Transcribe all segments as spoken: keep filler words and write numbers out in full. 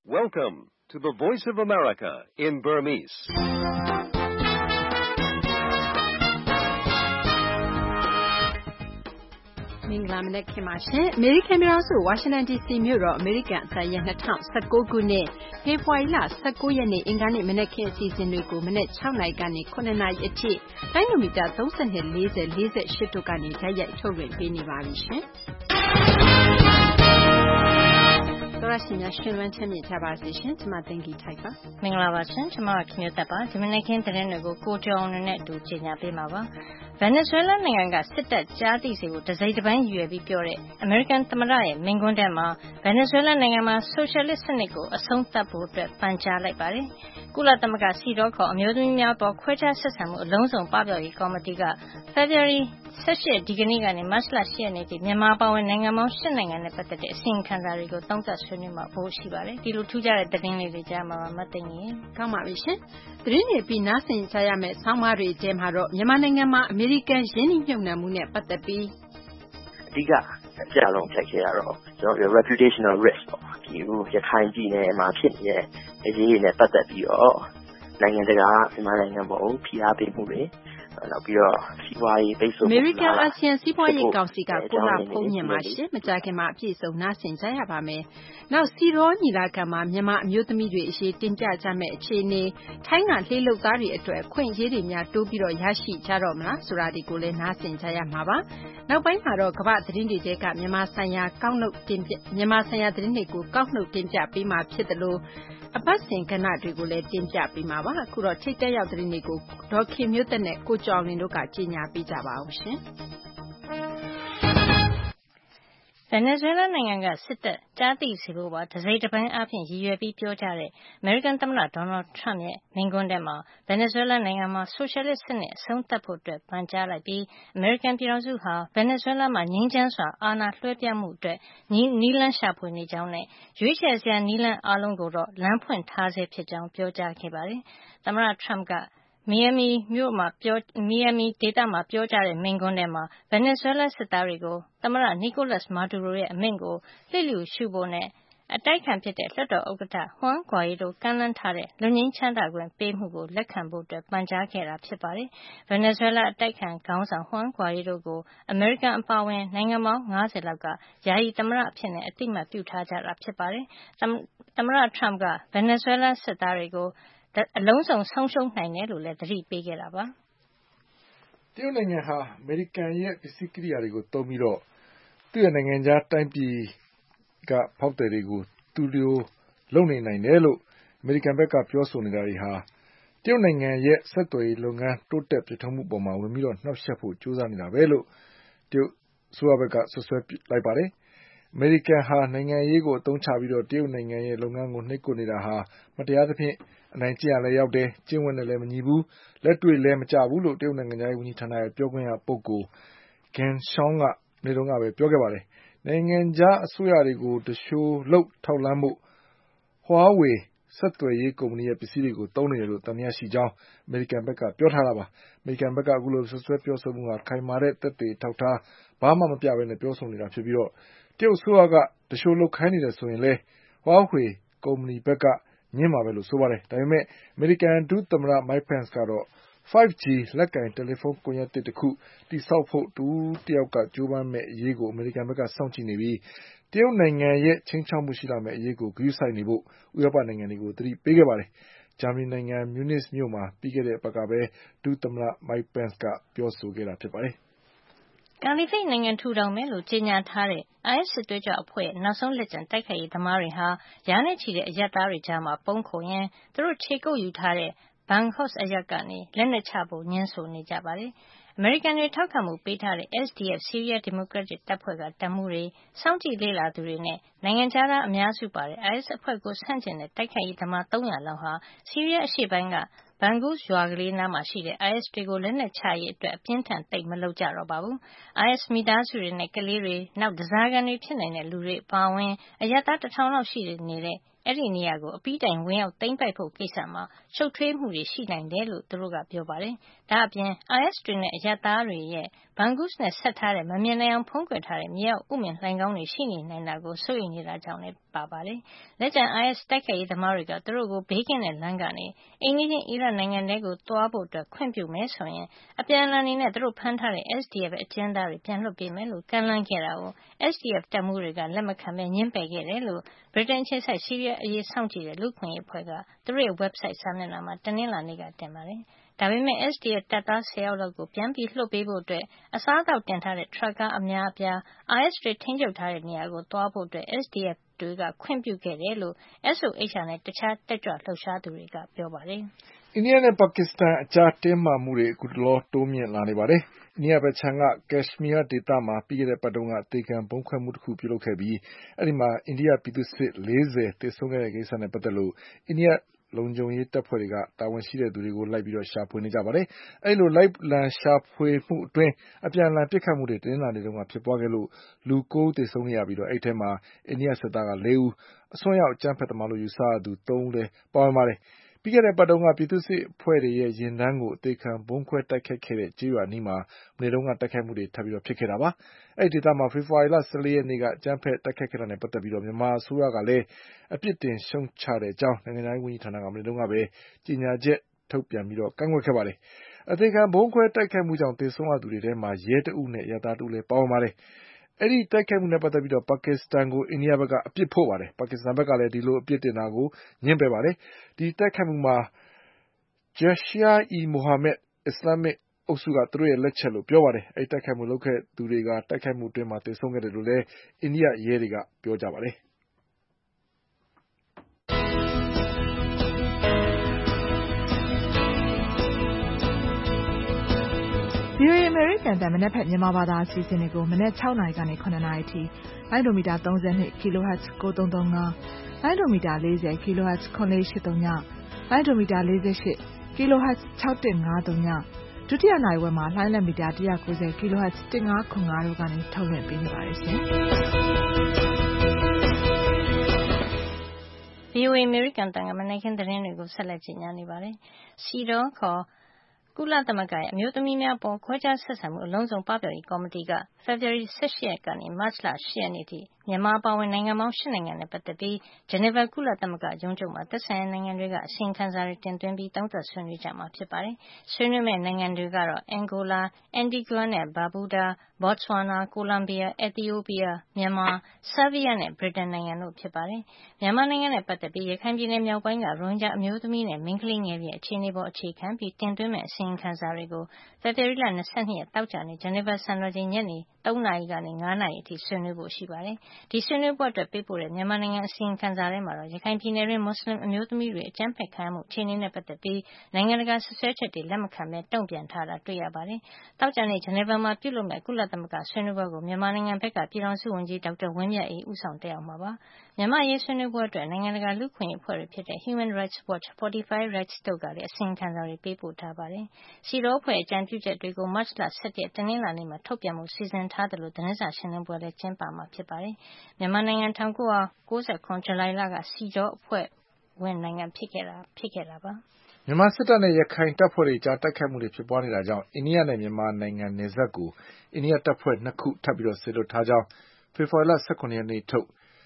Welcome to the Voice of America in Burmese. ။မင်္ဂလာမနက်ခင်းပါရှင်။အမေရိကန်ပြည်ထောင်စုဝါရှင်တန်ဒီစီမြို့တော်အမေရိကန်အသံရဲ့၂၀၁၉ခုနှစ်ဖေဖော်ဝါရီလ၁၉ရက်နေ့အင်္ဂါနေ့မနက်ခင်းအစီအစဉ်တွေကိုမနက်၆နာရီကနေ၇နာရီအထိတိုင်းလူမီတာ၃၂ ၄၀ ၄၈တို့ကနေဓာတ်ရိုက်ထုတ်လွှင့်ပေးနေပါပြီရှင်။သောရရှင်များရှင်လန်းချမ်းမြေ့ကြပါစေရှင်။ကျွန်မသိင်္ဂီထိုက်ပါ။မင်္ဂလာပါရှင်။ကျွန်မကခင်ဗျသက်ပါ။ဒီမနက်ခင်းသတင်းတွေကိုကိုကျော်အောင်နဲ့အတူကြေညာပေးမှာပါ။ဗင်နီဇွဲလားနိုင်ငံကစစ်တပ်ကြားသိစေဖို့တစိမ့်တစ်ပိုင်းရည်ရွယ်ပြီးပြောတဲ့အမေရိကန်သမ္မတရဲ့မိန့်ခွန်းထဲမှာဗင်နီဇွဲလားနိုင်ငံမှာဆိုရှယ်လစ်စနစ်ကိုအဆုံးသတ်ဖို့အတွက်ပန်ကြားလိုက်ပါတယ်။ကုလသမဂ္ဂစီတော်ခေါ်အမျိုးသမီးများပေါ်ခွဲခြားဆက်ဆံမှုအလုံးစုံပပျောက်ရေးကော်မတီကဖေဖော်ဝါရီ၁၈ဒီကနေ့ကနေမတ်လ၈ရက်နေ့ထိမြန်မာပါဝင်နိုင်ငံပေါင်း၈နိုင်ငံနဲ့ပတ်သက်တဲ့အစီရင်ခံစာတွေကိုသုံးသပ်ဆွေးနွေးမှာဖို့ရှိပါတယ်။ဒီလိုထူးခြားတဲ့သတင်းလေးတွေကြားမှာမသိနေရင်ကောင်းပါပြီရှင်။သတင်းတွေပြီးနားဆင်ကြရမယ့်ဆောင်းပါးတွေထဲမှာတော့မြန်မာနိုင်ငံမှာအမေရိကန်ရင်းနှီးမြှုပ်နှံမှုနဲ့ပတ်သက်ပြီးအဓိကအကြလုံးဖြတ်ခဲ့ရတော့ကျွန်တော် reputational risk ပေါ့ဒီရခိုင်ပြည်နယ်မှာဖြစ်နေတဲ့အရေးတွေနဲ့ပတ်သက်ပြီးတော့နိုင်ငံတကာမြန်မာနိုင်ငံပေါ်ဖိအားပေးမှုတွေနောက်ပြီးတော့စီးပွားရေးပိတ်ဆို့မှု American ASEAN စီးပွားရေးကောင်စီကကိုလာဖုန်းမြင်ပါရှင်မကြာခင်မှာအပြည့်စုံနားဆင်ကြရပါမယ်။နောက်စီရောညီလာခံမှာမြန်မာအမျိုးသမီးတွေအရေးတင်ပြကြမယ့်အခြေအနေထိုင်းကလှေလုတ်သားတွေအတွက်ခွင့်ရေးတွေများတိုးပြီးတော့ရရှိကြတော့မလားဆိုတာဒီကိုလည်းနားဆင်ကြရမှာပါ။နောက်ပိုင်းမှာတော့ကမ္ဘာသတင်းတွေကမြန်မာဆိုင်ရာကောက်နှုတ်တင်ပြမြန်မာဆိုင်ရာသတင်းတွေကိုကောက်နှုတ်တင်ပြပေးမှာဖြစ်တယ်လို့အပတ်စဉ်ကဏ္ဍတွေကိုလည်းတင်ပြပေးမှာပါအခုတော့ထိတ်တက်ရောက်သတင်းတွေကိုဒေါ်ခင်မျိုးသက်နဲ့ကိုကျော်လင်းတို့ကကြီးညာပေးကြပါအောင်ရှင်ဗင်နီဇွဲလားနိုင်ငံကစစ်တပ်ကြားသိစေဖို့ပါတစိမ့်တစ်ပိုင်းအဖြစ်ရည်ရွယ်ပြီးပြောကြားတဲ့အမေရိကန်သမ္မတဒေါ်နယ်ထရမ့်ရဲ့မိန့်ခွန်းထဲမှာဗင်နီဇွဲလားနိုင်ငံမှာဆိုရှယ်လစ်စနစ်အဆုံးသတ်ဖို့အတွက်ပန်ကြားလိုက်ပြီးအမေရိကန်ပြည်ထောင်စုဟာဗင်နီဇွဲလားမှာငြိမ်းချမ်းစွာအာဏာလွှဲပြောင်းမှုအတွက်နည်းလမ်းရှာဖွေနေကြောင်းနဲ့ရွေးချယ်စရာနည်းလမ်းအားလုံးကိုတော့လမ်းဖွင့်ထားဆဲဖြစ်ကြောင်းပြောကြားခဲ့ပါတယ်။သမ္မတထရမ့်ကမီယာမီမြို့မှာပြောမီယာမီဒေသမှာပြောကြားတဲ့မိန့်ခွန်းထဲမှာဗင်နီဇွဲလားစစ်သားတွေကိုသမ္မတနီကိုလပ်မာဒူရိုရဲ့အမိန့်ကိုလျှစ်လျူရှုဖို့နဲ့အတိုက်ခံဖြစ်တဲ့လွှတ်တော်ဥက္ကဋ္ဌဟွမ်ဂွာရီတို့ကမ်းလှမ်းထားတဲ့လွတ်ငြိမ်းချမ်းသာခွင့်ပေးမှုကိုလက်ခံဖို့အတွက်ပန်ကြားခဲ့တာဖြစ်ပါတယ်။ဗင်နီဇွဲလားအတိုက်ခံခေါင်းဆောင်ဟွမ်ဂွာရီတို့ကိုအမေရိကန်အပါအဝင်နိုင်ငံပေါင်း၅၀လောက်ကယာယီသမ္မတအဖြစ်နဲ့အတိအမှတ်ပြုထားကြတာဖြစ်ပါတယ်။သမ္မတထရမ့်ကဗင်နီဇွဲလားစစ်သားတွေကိုအလုံးစုံဆုံးရှုံးနိုင်တယ်လို့လည်းသတိပေးခဲ့တာပါ။တရုတ်နိုင်ငံဟာအမေရိကန်ရဲ့ပစ္စည်းကိရိယာတွေကိုသုံးပြီးတော့သူ့ရဲ့နိုင်ငံခြားတိုင်းပြည်ကဖောက်သည်တွေကိုသူတို့လုပ်နေနိုင်တယ်လို့အမေရိကန်ဘက်ကပြောဆိုနေတာတွေဟာတရုတ်နိုင်ငံရဲ့ဆက်သွယ်ရေးလုပ်ငန်းတိုးတက်ပြည့်စုံမှုပေါ်မှာဝင်ပြီးတော့နှောက်ယှက်ဖို့ကြိုးစားနေတာပဲလို့တရုတ်အစိုးရဘက်ကဆွဆွဲလိုက်ပါတယ်။အမေရိကန်ဟာနိုင်ငံရေးကိုအသုံးချပြီးတော့တရုတ်နိုင်ငံရဲ့လုပ်ငန်းကိုနှိပ်ကွပ်နေတာဟာမတရားသဖြင့်အနိုင်ကျင့်ရလဲရောက်တယ်ကျင့်ဝတ်နဲ့လည်းမညီဘူးလက်တွေ့လည်းမကျဘူးလို့တရုတ်နိုင်ငံသားဝန်ကြီးဌာနရဲ့ပြောခွင့်ရပုဂ္ဂိုလ်ဂန်ရှောင်းကနေ့တုန်းကပဲပြောခဲ့ပါတယ်နိုင်ငံခြားအစိုးရတွေကိုတရှိုးလုပ်ထောက်လန်းမှုဟွာဝေဆက်သွယ်ရေးကုမ္ပဏီရဲ့ပစ္စည်းတွေကိုသုံးနေတယ်လို့တန်မြရှိကြောင်းအမေရိကန်ဘက်ကပြောထားတာပါအမေရိကန်ဘက်ကအခုလိုဆွဆွဲပြောဆိုမှုဟာခိုင်မာတဲ့သက်သေထောက်ထားဘာမှမပြဘဲနဲ့ပြောဆိုနေတာဖြစ်ပြီးတော့တရုတ်အစိုးရကတရှိုးလုပ်ခိုင်းနေတယ်ဆိုရင်လေဟွာဝေကုမ္ပဏီဘက်ကညင်းပါပဲလို့ဆိုပါတယ်ဒါပေမဲ့အမေရိကန်ဒုသမ္မတမိုက်ပန်စ်ကတော့ five G လက်ကင်တယ်လီဖုန်းကွန်ရက်တစ်ခုတိစောက်ဖို့တူတယောက်ကကြိုးပမ်းမဲ့အရေးကိုအမေရိကန်ဘက်ကစောင့်ကြည့်နေပြီးတရုတ်နိုင်ငံရဲ့ချင်းချောက်မှုရှိလာမဲ့အရေးကိုဂရုစိုက်နေဖို့ဥရောပနိုင်ငံတွေကိုသတိပေးခဲ့ပါတယ်ဂျာမနီနိုင်ငံမြူနစ်မြို့မှာပြီးခဲ့တဲ့အပတ်ကပဲဒုသမ္မတမိုက်ပန်စ်ကပြောဆိုခဲ့တာဖြစ်ပါတယ်ကာလီဖိတ်နိုင်ငံထူထောင်မယ်လို့ကြေညာထားတဲ့ အိုင်အက်စ် စစ်သွေးကြွအဖွဲ့ရဲ့နောက်ဆုံးလက်ကျန်တိုက်ခိုက်ရေးသမားတွေဟာရာနဲ့ချီတဲ့အရပ်သားတွေကြားမှာပုန်းခိုရင်းသူတို့ခြေကုပ်ယူထားတဲ့ဘန်ကော့စ်အရပ်ကနေလက်နက်ချဖို့ညှင်းဆိုနေကြပါတယ်။အမေရိကန်တွေထောက်ခံမှုပေးထားတဲ့ S D F ဆီးရီးယားဒီမိုကရက်တစ်တပ်ဖွဲ့ကတပ်မှူးတွေစောင့်ကြည့်လေ့လာသူတွေနဲ့နိုင်ငံခြားသားအများစုပါတဲ့ အိုင်အက်စ်အဖွဲ့ကိုဆန့်ကျင်တဲ့တိုက်ခိုက်ရေးသမားသုံးရာလောက်ဟာဆီးရီးယားအရှေ့ပိုင်းကဘန်ဂုစ်ရွာကလေးနားမှာရှိတဲ့ အိုင်အက်စ်တွေကိုလက်နက်ချရေးအတွက်အပြင်းထန်သိပ်မလုပ်ကြတော့ပါဘူး။ အိုင်အက်စ်မိသားစုတွေနဲ့ကလေးတွေနောက်ဓားစာခံတွေဖြစ်နိုင်တဲ့လူတွေအပါအဝင်အရပ်သားတစ်ထောင်လောက်ရှိနေတဲ့အဲဒီနေရာကိုအပြီးတိုင်ဝင်ရောက်သိမ်းပိုက်ဖို့ကိစ္စမှာရှုပ်ထွေးမှုတွေရှိနိုင်တယ်လို့သူတို့ကပြောပါတယ်။ဒါအပြင် အိုင်အက်စ်တွေနဲ့အရပ်သားတွေရဲ့ဘန်ဂုစ်နဲ့ဆက်ထားတဲ့မမြင်နိုင်အောင်ဖုံးကွယ်ထားတဲ့မြေအောက်ဥမင်လှိုဏ်ခေါင်းတွေရှိနေနိုင်တာကိုစိုးရိမ်နေတာကြောင့်လည်းပါပါတယ်။လက်ကျန် အိုင်အက်စ်တိုက်ခိုက်ရေးသမားတွေကသူတို့ကိုဘေးကင်းတဲ့လမ်းကနေအိမ်နီးချင်းအီရတ်နိုင်ငံထဲကိုသွားဖို့အတွက်ခွင့်ပြုမယ်ဆိုရင်အပြန်အလှန်အနေနဲ့သူတို့ဖမ်းထားတဲ့ အက်စ်ဒီအက်ဖ် အကျဉ်းသားတွေပြန်လွှတ်ပေးမယ်လို့ကမ်းလှမ်းခဲ့တာကို အက်စ်ဒီအက်ဖ် တပ်မှူးတွေကလက်မခံဘဲငြင်းပယ်ခဲ့တယ်လို့ဗြိတိန်အခြေစိုက်ဆီးရီးယားအရေးစောင့်ကြည့်တဲ့လူ့အခွင့်အရေးအဖွဲ့ကသူတို့ရဲ့ website စာမျက်နှာမှာတနင်္လာနေ့ကတင်ပါတယ်။ဒါပေမဲ့ အက်စ်ဒီအက်ဖ် တပ်သားဆယ်ယောက်လောက်ကိုပြန်လွှတ်ပေးဖို့အတွက်အစားအသောက်တင်ထားတဲ့ထရပ်ကားအများအပြား အိုင်အက်စ်တွေထိန်းချုပ်ထားတဲ့နေရာကိုသွားဖို့အတွက် အက်စ်ဒီအက်ဖ် တွေကခွင့်ပြုခဲ့တယ်လို့ အက်စ် အို အေချ် အာ နဲ့တခြားတက်ကြွလှုပ်ရှားသူတွေကပြောပါတယ်။အိန္ဒိယနဲ့ပါကစ္စတန်အကြားတင်းမာမှုတွေအခုတလောတိုးမြင့်လာနေပါတယ်။အိန္ဒိယဘက်ခြမ်းကကက်ရှ်မီးယားဒေသမှာပြီးခဲ့တဲ့အပတ်တုန်းကအသေခံဗုံးခွဲမှုတခုပြုလုပ်ခဲ့ပြီးအဲဒီမှာအိန္ဒိယပြည်သူ့စစ်လေးဆယ်သေဆုံးခဲ့တဲ့ကိစ္စနဲ့ပတ်သက်လို့အိန္ဒိယလုံခြုံရေးတပ်ဖွဲ့တွေကတာဝန်ရှိသူတွေကိုလိုက်ပြီးရှာဖွေနေကြပါတယ်။အဲဒီလိုလိုက်လံရှာဖွေမှုအတွင်းအပြန်အလှန်ပစ်ခတ်မှုတွေတနင်္လာနေ့တုန်းကဖြစ်ပွားခဲ့လို့လူကိုးဦးသေဆုံးခဲ့ရပြီးအဲဒီထဲမှာအိန္ဒိယစစ်သားကလေးဦးအစွန်းရောက်အကြမ်းဖက်သမားလို့ယူဆရသူသုံးဦးလည်းပါဝင်ပါတယ်။ပြီးခဲ့တဲ့အပတ်တုန်းကပြည်သူ့စစ်အဖွဲ့တွေရဲ့ယာဉ်တန်းကိုအသေခံဗုံးခွဲတိုက်ခိုက်ခဲ့တဲ့ကျေးရွာအနီးမှာမနေ့တုန်းကတိုက်ခိုက်မှုတွေထပ်ပြီးဖြစ်ခဲ့တာပါ။အဲဒီဒေသမှာဖေဖေါ်ဝါရီလ၁၄ရက်နေ့ကအကြမ်းဖက်တိုက်ခိုက်ခဲ့တာနဲ့ပတ်သက်ပြီးမြန်မာအစိုးရကလည်းအပြစ်တင်ရှုတ်ချတဲ့အကြောင်းနိုင်ငံခြားရေးဝန်ကြီးဌာနကမနေ့တုန်းကပဲကြေညာချက်ထုတ်ပြန်ပြီးကန့်ကွက်ခဲ့ပါတယ်။အသေခံဗုံးခွဲတိုက်ခိုက်မှုကြောင့်သေဆုံးရသူတွေထဲမှာရဲတဦးနဲ့အရပ်သားတဦးလည်းပါဝင်ပါတယ်။အဲဒီတိုက်ခိုက်မှုနဲ့ပတ်သက်ပြီးပါကစ္စတန်ကိုအိန္ဒိယဘက်ကအပြစ်ဖို့ပါတယ်။ပါကစ္စတန်ဘက်ကလည်းဒီလိုအပြစ်တင်တာကိုငြင်းပယ်ပါတယ်။ဒီတိုက်ခိုက်မှုမှာ Jaish-e-Mohammed အစ္စလာမ်မစ်အုပ်စုကသူတို့ရဲ့လက်ချက်လို့ပြောပါတယ်။အဲဒီတိုက်ခိုက်မှုလုပ်ခဲ့သူတွေကတိုက်ခိုက်မှုအတွင်းသေဆုံးခဲ့တယ်လို့လည်းအိန္ဒိယရဲတွေကပြောကြပါတယ်။ဗွီအိုအေအမေရိကန်အသံမနက်ဖြန်မြန်မာဘာသာအစီအစဉ်တွေကိုမနက်၆နာရီကနေ၇နာရီအထိလိုင်းဒိုမီတာ၃၂ kHz ၉၃၃၅လိုင်းဒိုမီတာ၄၀ kHz ၇၄၈၃ညလိုင်းဒိုမီတာ၄၈ kHz ၆၁၅၃ညဒုတိယနိုင်ဝက်မှာလိုင်းလက်မီတာ၁၉၀ kHz ၁၅၇၅တို့ကနေထုတ်လွှင့်ပေးနေပါတယ်ရှင်။ဗွီအိုအေအမေရိကန်တန်ကမနက်ခင်းသတင်းတွေကိုဆက်လက်ကြီးညာနေပါတယ်။ စီဒေါခေါ်ကုလသမဂ္ဂရဲ့အမျိုးသမီးများပေါ်ခွဲခြားဆက်ဆံမှုအလုံးစုံပပျောက်ရေးကော်မတီကဖေဖေါ်ဝါရီ၁၈ရက်ကနေမတ်လ၈ရက်နေ့ထိမြန်မာအပါအဝင်နိုင်ငံပေါင်း၈နိုင်ငံနဲ့ပတ်သက်ပြီးဂျနီဗာကုလသမဂ္ဂရုံးချုပ်မှာသက်ဆိုင်ရာနိုင်ငံတွေကအစီရင်ခံစာတွေတင်သွင်းပြီးသုံးသပ်ဆွေးနွေးကြမှာဖြစ်ပါတယ်။ဆွေးနွေးမယ့်နိုင်ငံတွေကတော့အန်ဂိုလာ၊အန်တီဂွာနဲ့ဘာဘူဒါ၊ဘော့ချ်ဝါနာ၊ကိုလံဘီယာ၊အက်သီအိုးပီးယား၊မြန်မာ၊ဆားဗီးယားနဲ့ဗြိတိန်နိုင်ငံတို့ဖြစ်ပါတယ်။မြန်မာနိုင်ငံနဲ့ပတ်သက်ပြီးရခိုင်ပြည်နယ်မြောက်ပိုင်းကရိုဟင်ဂျာအမျိုးသမီးနဲ့မိန်းကလေးငယ်တွေရဲ့အခြေအနေပေါ်အခြေခံပြီးတင်သွင်းမယ့်အစီရင်ခံစာတွေကိုဖေဖေါ်ဝါရီလ၂၂ရက်သောကြာနေ့ဂျနီဗာစံတော်ချိန်ညနေ၃နာရီကနေ၅နာရီအထိဆွေးနွေးဖို့ရှိပါတယ်။ဒီဆွေးနွေးပွဲအတွက်ပေးပို့တဲ့မြန်မာနိုင်ငံအစီရင်ခံစာထဲမှာတော့ရခိုင်ပြည်နယ်တွင်းမွတ်စလင်အမျိုးသမီးတွေအကြမ်းဖက်ခံရမှုအခြေအနေနဲ့ပတ်သက်ပြီးနိုင်ငံတကာစွပ်စွဲချက်တွေလက်မခံဘဲတုံ့ပြန်ထားတာတွေ့ရပါတယ်။သောကြာနေ့ဂျနီဗာမှာပြုလုပ်မယ့်ကုလသမဂ္ဂဆွေးနွေးပွဲကိုမြန်မာနိုင်ငံဘက်ကပြည်ထောင်စုဝန်ကြီးဒေါက်တာဝင်းမြတ်အေးဦးဆောင်တက်ရောက်မှာပါ။မြန်မာ့အရေးဆွေးနွေးပွဲအတွက်နိုင်ငံတကာလူ့အခွင့်အရေးအဖွဲ့တွေဖြစ်တဲ့ Human Rights Watch, Fortify Rights တို့ကလည်းအစီရင်ခံစာတွေပေးပို့ထားပါတယ်။စီဒေါအဖွဲ့အကြံပြုချက်တွေကိုမတ်လ၁၁ရက်တနင်္လာနေ့မှာထုတ်ပြန်ဖို့စီစဉ်ထားသလိုသတင်းစာရှင်းလင်းပွဲလည်းကျင်းပမှာဖြစ်ပါတယ်။မြန်မာနိုင်ငံ၁၉၉၇ဇူလိုင်လကစီဒေါအဖွဲ့ဝင်နိုင်ငံဖြစ်ခဲ့တာဖြစ်ခဲ့တာပါ။မြန်မာစစ်တပ်နဲ့ရခိုင်တပ်ဖွဲ့တွေကြားတိုက်ခိုက်မှုတွေဖြစ်ပွားနေတာကြောင့်အိန္ဒိယနဲ့မြန်မာနိုင်ငံနယ်စပ်ကိုအိန္ဒိယတပ်ဖွဲ့နှစ်ခုထပ်ပြီးစေလွှတ်ထားကြောင်းဖေဖေါ်ဝါရီလ၁၇ရက်နေ့ထုတ်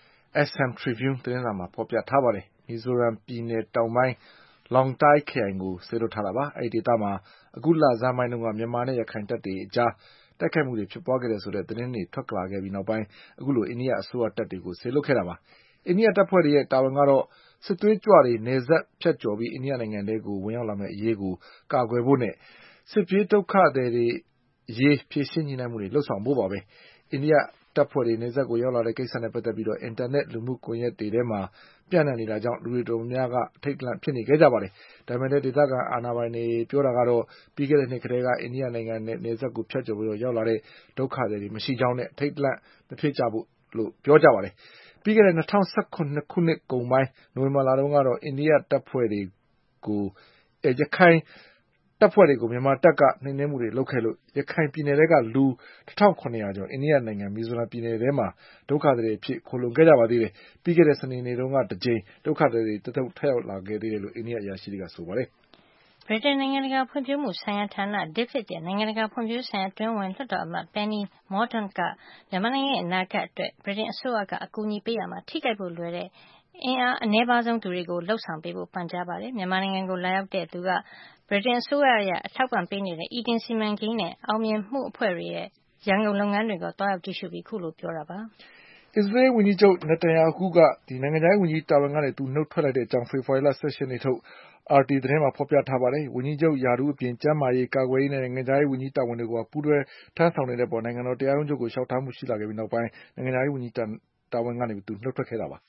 Assam Tribune သတင်းစာမှာဖေါ်ပြထားပါတယ်။မီဇိုရမ်ပြည်နယ်တောင်ပိုင်းLong Tai ခရိုင်ကိုစေလွှတ်ထားတာပါ။အဲဒီဒေသမှာအခုလဆန်းပိုင်းတုန်းကမြန်မာနဲ့ရခိုင်တပ်တွေအကြားတိုက်ခိုက်မှုတွေဖြစ်ပွားခဲ့တယ်ဆိုတဲ့သတင်းတွေထွက်လာခဲ့ပြီးနောက်ပိုင်းအခုလိုအိန္ဒိယအစိုးရတပ်တွေကိုစေလွှတ်ခဲ့တာပါ။အိန္ဒိယတပ်ဖွဲ့တွေရဲ့တာဝန်ကတော့စစ်သွေးကြွတွေနယ်စပ်ဖြတ်ကျော်ပြီးအိန္ဒိယနိုင်ငံထဲကိုဝင်ရောက်လာမယ့်အရေးကိုကာကွယ်ဖို့နဲ့စစ်ပြေးဒုက္ခသည်တွေအရေးဖြေရှင်းညှိနှိုင်းမှုတွေလုပ်ဆောင်ဖို့ပါပဲ။အိန္ဒိယတပ်ဖွဲ့တွေနယ်စပ်ကိုရောက်လာတဲ့ကိစ္စနဲ့ပတ်သက်ပြီးအင်တာနက်လူမှုကွန်ရက်တွေထဲမှာပြန့်နှံ့နေတာကြောင့်လူတွေတော်တော်များများကအထိတ်တလန့်ဖြစ်နေခဲ့ကြပါတယ်။ဒါပေမဲ့လည်းဒေသခံအာဏာပိုင်တွေပြောတာကတော့ပြီးခဲ့တဲ့နှစ်ကတည်းကအိန္ဒိယနိုင်ငံနဲ့နယ်စပ်ကိုဖြတ်ကျော်ပြီးရောက်လာတဲ့ဒုက္ခသည်တွေမရှိကြောင်းနဲ့အထိတ်တလန့်မဖြစ်ကြဖို့လို့ပြောကြပါတယ်။ပြီးခဲ့တဲ့၂၀၁၇ခုနှစ်ကုန်ပိုင်းနိုဝင်ဘာလတုန်းကတော့အိန္ဒိယတပ်ဖွဲ့တွေကိုရခိုင်တပ်ဖွဲ့တွေကိုမြန်မာတပ်ကနှိမ်နင်းမှုတွေလုပ်ခဲ့လို့ရခိုင်ပြည်နယ်ထဲကလူတထောင်ခုနှစ်ရာကျော်အိန္ဒိယနိုင်ငံမီဇိုရမ်ပြည်နယ်ထဲမှာဒုက္ခသည်တွေအဖြစ်ခိုလှုံခဲ့ကြပါသေးတယ်။ပြီးခဲ့တဲ့စနေနေ့တုန်းကတကြိမ်ဒုက္ခသည်တွေတသုတ်ထပ်ရောက်လာခဲ့သေးတယ်လို့အိန္ဒိယအရာရှိတွေကဆိုပါတယ်။ဗြိတိန်နိုင်ငံတကာဖွံ့ဖြိုးမှုဆိုင်ရာဌာန D F I D ရဲ့နိုင်ငံတကာဖွံ့ဖြိုးဆိုင်ရာတွင်းဝင်လွှတ်တော်အမတ် Penny Mordaunt ကမြန်မာနိုင်ငံရဲ့အနာဂတ်အတွက်ဗြိတိန်အစိုးရကအကူအညီပေးရမှာထိခိုက်ဖို့လွယ်တဲ့အင်အားအနည်းပါးဆုံးသူတွေကိုလှုပ်ဆောင်ပေးဖို့ပန်ကြားပါတယ်။မြန်မာနိုင်ငံကိုလာရောက်တဲ့သူကဗြိတိန်အစိုးရရဲ့အထောက်ပံ့ပေးနေတဲ့ Eaton စီမံကိန်းနဲ့အောင်မြင်မှုအဖွဲ့တွေရဲ့ရန်ကုန်လုပ်ငန်းတွေကိုတွားရောက်ကြည့်ရှုပြီးခုလိုပြောတာပါ။အစ္စရေးဝန်ကြီးချုပ်နေတန်ယာဟုကဒီနိုင်ငံခြားရေးဝန်ကြီးတာဝန်ကနေသူနှုတ်ထွက်လိုက်တဲ့အကြောင်းဖေဖော်ဝါရီလ၁၈ရက်နေ့ထုတ်R T သတင်းမှာဖော်ပြထားပါတယ်။ဝန်ကြီးချုပ်ယာဒူးအပြင်ကျန်းမာရေးကာကွယ်ရေးနဲ့နိုင်ငံခြားရေးဝန်ကြီးတာဝန်တွေကိုပူးတွဲထမ်းဆောင်နေတဲ့ပေါ်နိုင်ငံတော်တရားရုံးချုပ်ကိုလျှောက်ထားမှုရှိလာခဲ့ပြီးနောက်ပိုင်းနိုင်ငံခြားရေးဝန်ကြီးတာဝန်ကနေသူနှုတ်ထွက်ခဲ့တာပါ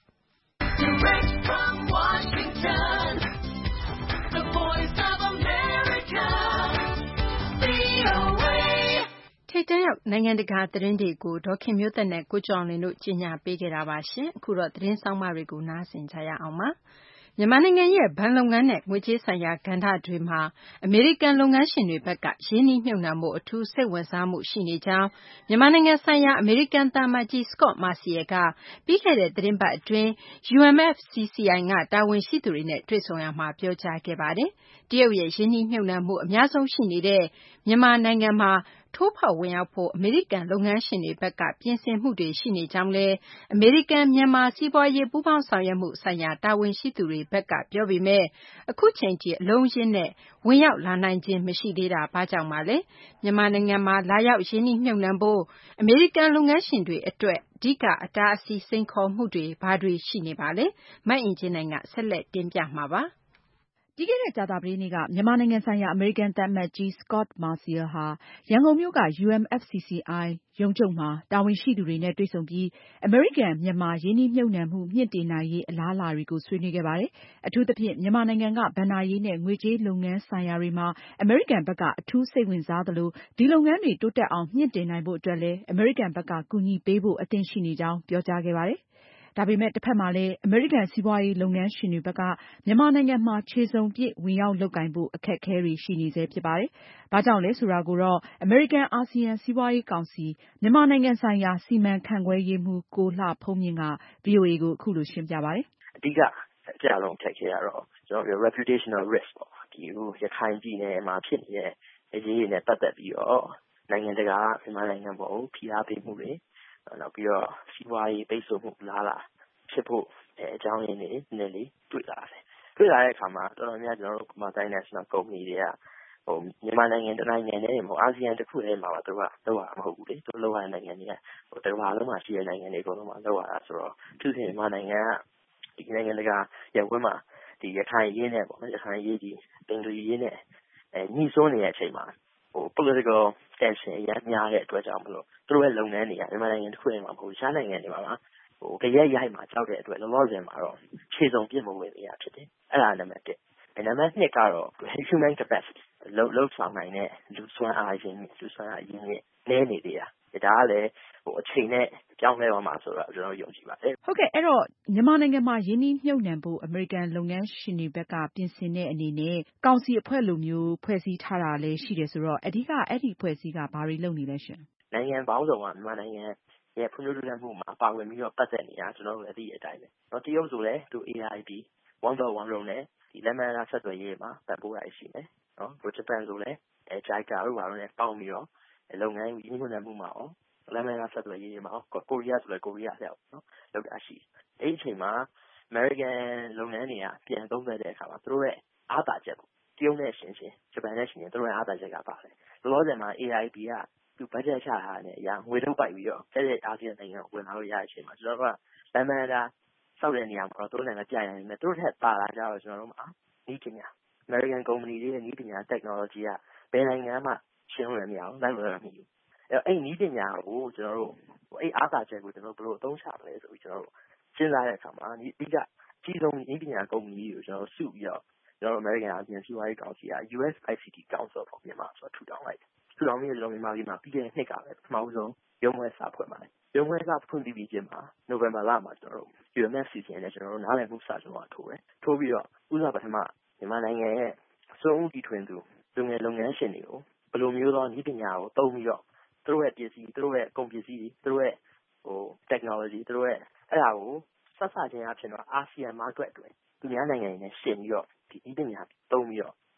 ထိပ်တန်းရောက်နိုင်ငံတကာသတင်းတွေကိုဒေါ်ခင်မျိုးသက်နဲ့ကိုကျော်လင်းတို့ကြီးညာပေးခဲ့တာပါရှင်။အခုတော့သတင်းဆောင်မတွေကိုနားဆင်ကြရအောင်ပါ။မြန်မာနိုင်ငံရဲ့ဘဏ်လုပ်ငန်းနဲ့ငွေကြေးဆိုင်ရာကဏ္ဍတွေမှာအမေရိကန်လုပ်ငန်းရှင်တွေဘက်ကရင်းနှီးမြှုပ်နှံမှုအထူးစိတ်ဝင်စားမှုရှိနေကြောင်းမြန်မာနိုင်ငံဆိုင်ရာအမေရိကန်သံအမတ်ကြီး Scot Marciel ကပြီးခဲ့တဲ့သတင်းပတ်အတွင်း U M F C C I ကတာဝန်ရှိသူတွေနဲ့တွေ့ဆုံရာမှာပြောကြားခဲ့ပါတယ်။တရုတ်ရဲ့ရင်းနှီးမြှုပ်နှံမှုအများဆုံးရှိနေတဲ့မြန်မာနိုင်ငံမှာထိုးဖောက်ဝင်ရောက်ဖို့အမေရိကန်လုပ်ငန်းရှင်တွေဘက်ကပြင်ဆင်မှုတွေရှိနေကြောင်းလည်းအမေရိကန်မြန်မာစီးပွားရေးပူးပေါင်းဆောင်ရွက်မှုဆိုင်ရာတာဝန်ရှိသူတွေဘက်ကပြောပေမဲ့အခုချိန်ထိအလုံးရင်းနဲ့ဝင်ရောက်လာနိုင်ခြင်းမရှိသေးတာဘာကြောင့်ပါလဲမြန်မာနိုင်ငံမှာလာရောက်ရင်းနှီးမြှုပ်နှံဖို့အမေရိကန်လုပ်ငန်းရှင်တွေအတွက်အဓိကအတားအဆီးစိန်ခေါ်မှုတွေဘာတွေရှိနေပါလဲမအင်ကြင်းနိုင်ကဆက်လက်တင်ပြမှာပါပြီးခဲ့တဲ့ကြာသပတေးနေ့ကမြန်မာနိုင်ငံဆိုင်ရာအမေရိကန်သံအမတ်ကြီး Scot Marciel ဟာရန်ကုန်မြို့က U M F C C I ရုံးချုပ်မှာတာဝန်ရှိသူတွေနဲ့တွေ့ဆုံပြီးအမေရိကန်မြန်မာရင်းနှီးမြှုပ်နှံမှုမြှင့်တင်နိုင်ရေးအလားအလာတွေကိုဆွေးနွေးခဲ့ပါတယ်။အထူးသဖြင့်မြန်မာနိုင်ငံကဘဏ္ဍာရေးနဲ့ငွေကြေးလုပ်ငန်းဆိုင်ရာတွေမှာအမေရိကန်ဘက်ကအထူးစိတ်ဝင်စားသလိုဒီလုပ်ငန်းတွေတိုးတက်အောင်မြှင့်တင်နိုင်ဖို့အတွက်လည်းအမေရိကန်ဘက်ကကူညီပေးဖို့အသင့်ရှိနေကြောင်းပြောကြားခဲ့ပါတယ်။ဒါပေမဲ့တစ်ဖက်မှာလည်းအမေရိကန်စီးပွားရေးလုပ်ငန်းရှင်တွေဘက်ကမြန်မာနိုင်ငံမှာခြေစုံပြည့်ဝင်ရောက်လုပ်ကိုင်ဖို့အခက်အခဲတွေရှိနေဆဲဖြစ်ပါတယ်။ဘာကြောင့်လဲဆိုတာကိုတော့အမေရိကန်အာဆီယံစီးပွားရေးကောင်စီမြန်မာနိုင်ငံဆိုင်ရာစီမံခန့်ခွဲရေးမှူးကိုလှဖုန်းမြင့်က ဗွီအိုအေကိုအခုလိုရှင်းပြပါတယ်။အဓိကအကြလုံးထက်ခဲရတော့ကျွန်တော်တို့ reputational risk ပေါ့ဒီရခိုင်ပြည်နယ်မှာဖြစ်နေတဲ့အရေးတွေနဲ့ပတ်သက်ပြီးတော့နိုင်ငံတကာမြန်မာနိုင်ငံပေါ်ဖိအားပေးမှုတွေနောက်ပြီးတော့စီးပွားရေးပိတ်ဆို့မှုလားလားဖြစ်ဖို့အဲအကြောင်းရင်းတွေနည်းနည်းလေးတွေ့လာတယ်။တွေ့လာတဲ့အခါမှာတော်တော်များကျွန်တော်တို့ multinational company တွေကဟိုမြန်မာနိုင်ငံတနိုင်ငံနဲ့မဟုတ်အာဆီယံတစ်ခုတည်းမှာတော့သူကလောက်ရမှာမဟုတ်ဘူးလေ။သူလောက်ရတဲ့နိုင်ငံတွေကဟိုတကမ္ဘာလုံးမှာရှိတဲ့နိုင်ငံတွေအကုန်လုံးမှာလောက်ရတာဆိုတော့သူ့မြန်မာနိုင်ငံကဒီနိုင်ငံတကာရပ်ဝန်းမှာဒီရခိုင်ရင်းနဲ့ပေါ့နော်ရခိုင်ရေးကြီးပင်လယ်ရင်းနဲ့အဲညှိစွန်းနေတဲ့အချိန်မှာဟို political tension အများများတဲ့အတွက်ကြောင့်မလို့သူတို့ရဲ့လုပ်ငန်းတွေကမြန်မာနိုင်ငံတစ်ခုတည်းမှာမဟုတ်ရှားနိုင်ငံတွေမှာဟိုကြရက်ရိုက်မှာကြောက်တဲ့အတွက်လောလောဆယ်မှာတော့ခြေစုံပြည့်မဝင်နေရဖြစ်တယ်။အဲ့ဒါနံပါတ်တစ်။နံပါတ်နှစ်ကတော့ human capacity လုံးလုံးဆောင်နိုင်တဲ့လူစွမ်းအားရင်းလူစွမ်းအားရင်းနဲ့နည်းနေသေးတာ။ဒါကလည်းဟိုအချိန်နဲ့ကြောင်းလဲသွားမှာဆိုတော့ကျွန်တော်ယုံကြည်ပါတယ်။ဟုတ်ကဲ့အဲ့တော့မြန်မာနိုင်ငံမှာယင်းနှီးမြှုပ်နှံဖို့အမေရိကန်လုပ်ငန်းရှင်တွေဘက်ကပြင်ဆင်တဲ့အနေနဲ့ကောင်စီအဖွဲ့လိုမျိုးဖွဲ့စည်းထားတာလည်းရှိတယ်ဆိုတော့အဓိကအဲ့ဒီဖွဲ့စည်းကဘာတွေလုပ်နေလဲရှင်။နိုင်ငံပေါင်းစုံကမြန်မာနိုင်ငံရဲ့ဖွံ့ဖြိုးတိုးတက်မှုမှာပါဝင်ပြီးတော့ပတ်သက်နေတာကျွန်တော်တို့လည်းသိတဲ့အတိုင်းပဲ။နော်တရုတ်ဆိုလည်းသူ A I P one dot one လုံးနဲ့ဒီလက်မှတ်အားဆက်သွယ်ရေးမှာပတ်ပိုးရရှိမယ်။နော်ဂျပန်ဆိုလည်းအဲ JICA တို့ဘာလို့လဲပေါင်းပြီးတော့လုပ်ငန်းကြီးညှိနှိုင်းမှုမှာရောလက်မှတ်အားဆက်သွယ်ရေးမှာကိုရီးယားဆိုလည်းကိုရီးယားဆက်နော်လောက်တာရှိ။အဲ့ဒီအချိန်မှာ American လုပ်ငန်းတွေကပြန်သုံးသပ်တဲ့အခါမှာသူတို့ရဲ့အားသာချက်ပေါ့တရုတ်နဲ့ရှင်ရှင်ဂျပန်နဲ့ရှင်ရှင်သူတို့ရဲ့အားသာချက်ကပါတယ်။လောလောဆယ်မှာ A I P ကသူ budget ချထားတယ်အရာငွေထုတ်ပိုက်ပြီးတော့အဲ့ဒီအာဆီယံနိုင်ငံကိုဝင်လာလို့ရတဲ့အချိန်မှာကျွန်တော်တို့ကလမ်းမတာစောက်တဲ့နေရာမှာတော့သူတို့နိုင်ငံကြာရင်လည်းသူတို့ထက်ပါလာကြတော့ကျွန်တော်တို့မှာနီးပညာ American company တွေရဲ့နီးပညာ technology ကဘယ်နိုင်ငံမှရှင်းလို့မရအောင်လိုက်လို့ရမှာမဟုတ်ဘူး။အဲ့အဲ့နီးပညာကိုကျွန်တော်တို့အဲ့အားသာချက်ကိုကျွန်တော်တို့ဘယ်လိုအသုံးချမလဲဆိုပြီးကျွန်တော်တို့စဉ်းစားတဲ့အခါမှာဒီအဓိကကြီးဆုံးနီးပညာ company တွေကိုကျွန်တော်တို့စုပြီးတော့ကျွန်တော်တို့ American အာဆီယံစီးပွားရေးကောင်စီက U S I C T Council ပေါ့မြန်မာဆိုတော့ထူထောင်လိုက်တယ်။ထူထောင်ပြီးတော့ကျွန်တော်မြန်မာပြည်မှာပြီးခဲ့တဲ့နှစ်ကပဲပထမဆုံးရုံးခွဲစာဖွင့်ပါတယ်။ရုံးခွဲစာဖွင့်ပြီးချင်းမှာ November လမှာကျွန်တော်တို့ U M F C C I နဲ့ကျွန်တော်တို့နားလည်မှုစာချုပ်ထိုးတယ်။ထိုးပြီးတော့ဥစားပထမမြန်မာနိုင်ငံရဲ့အစိုးရတီထွင်သူလူငယ်လုပ်ငန်းရှင်တွေကိုဘယ်လိုမျိုးသောနည်းပညာကိုသုံးပြီးတော့သူတို့ရဲ့ပစ္စည်းသူတို့ရဲ့ကုန်ပစ္စည်းသူတို့ရဲ့ဟို technology သူတို့ရဲ့အဲ့ဒါကိုဆက်ဆချင်းအဖြစ်တော့အာဆီယံ market အတွက်သူများနိုင်ငံတွေနဲ့ရှင်းပြီးတော့ဒီနည်းပညာသုံးပြီးတော့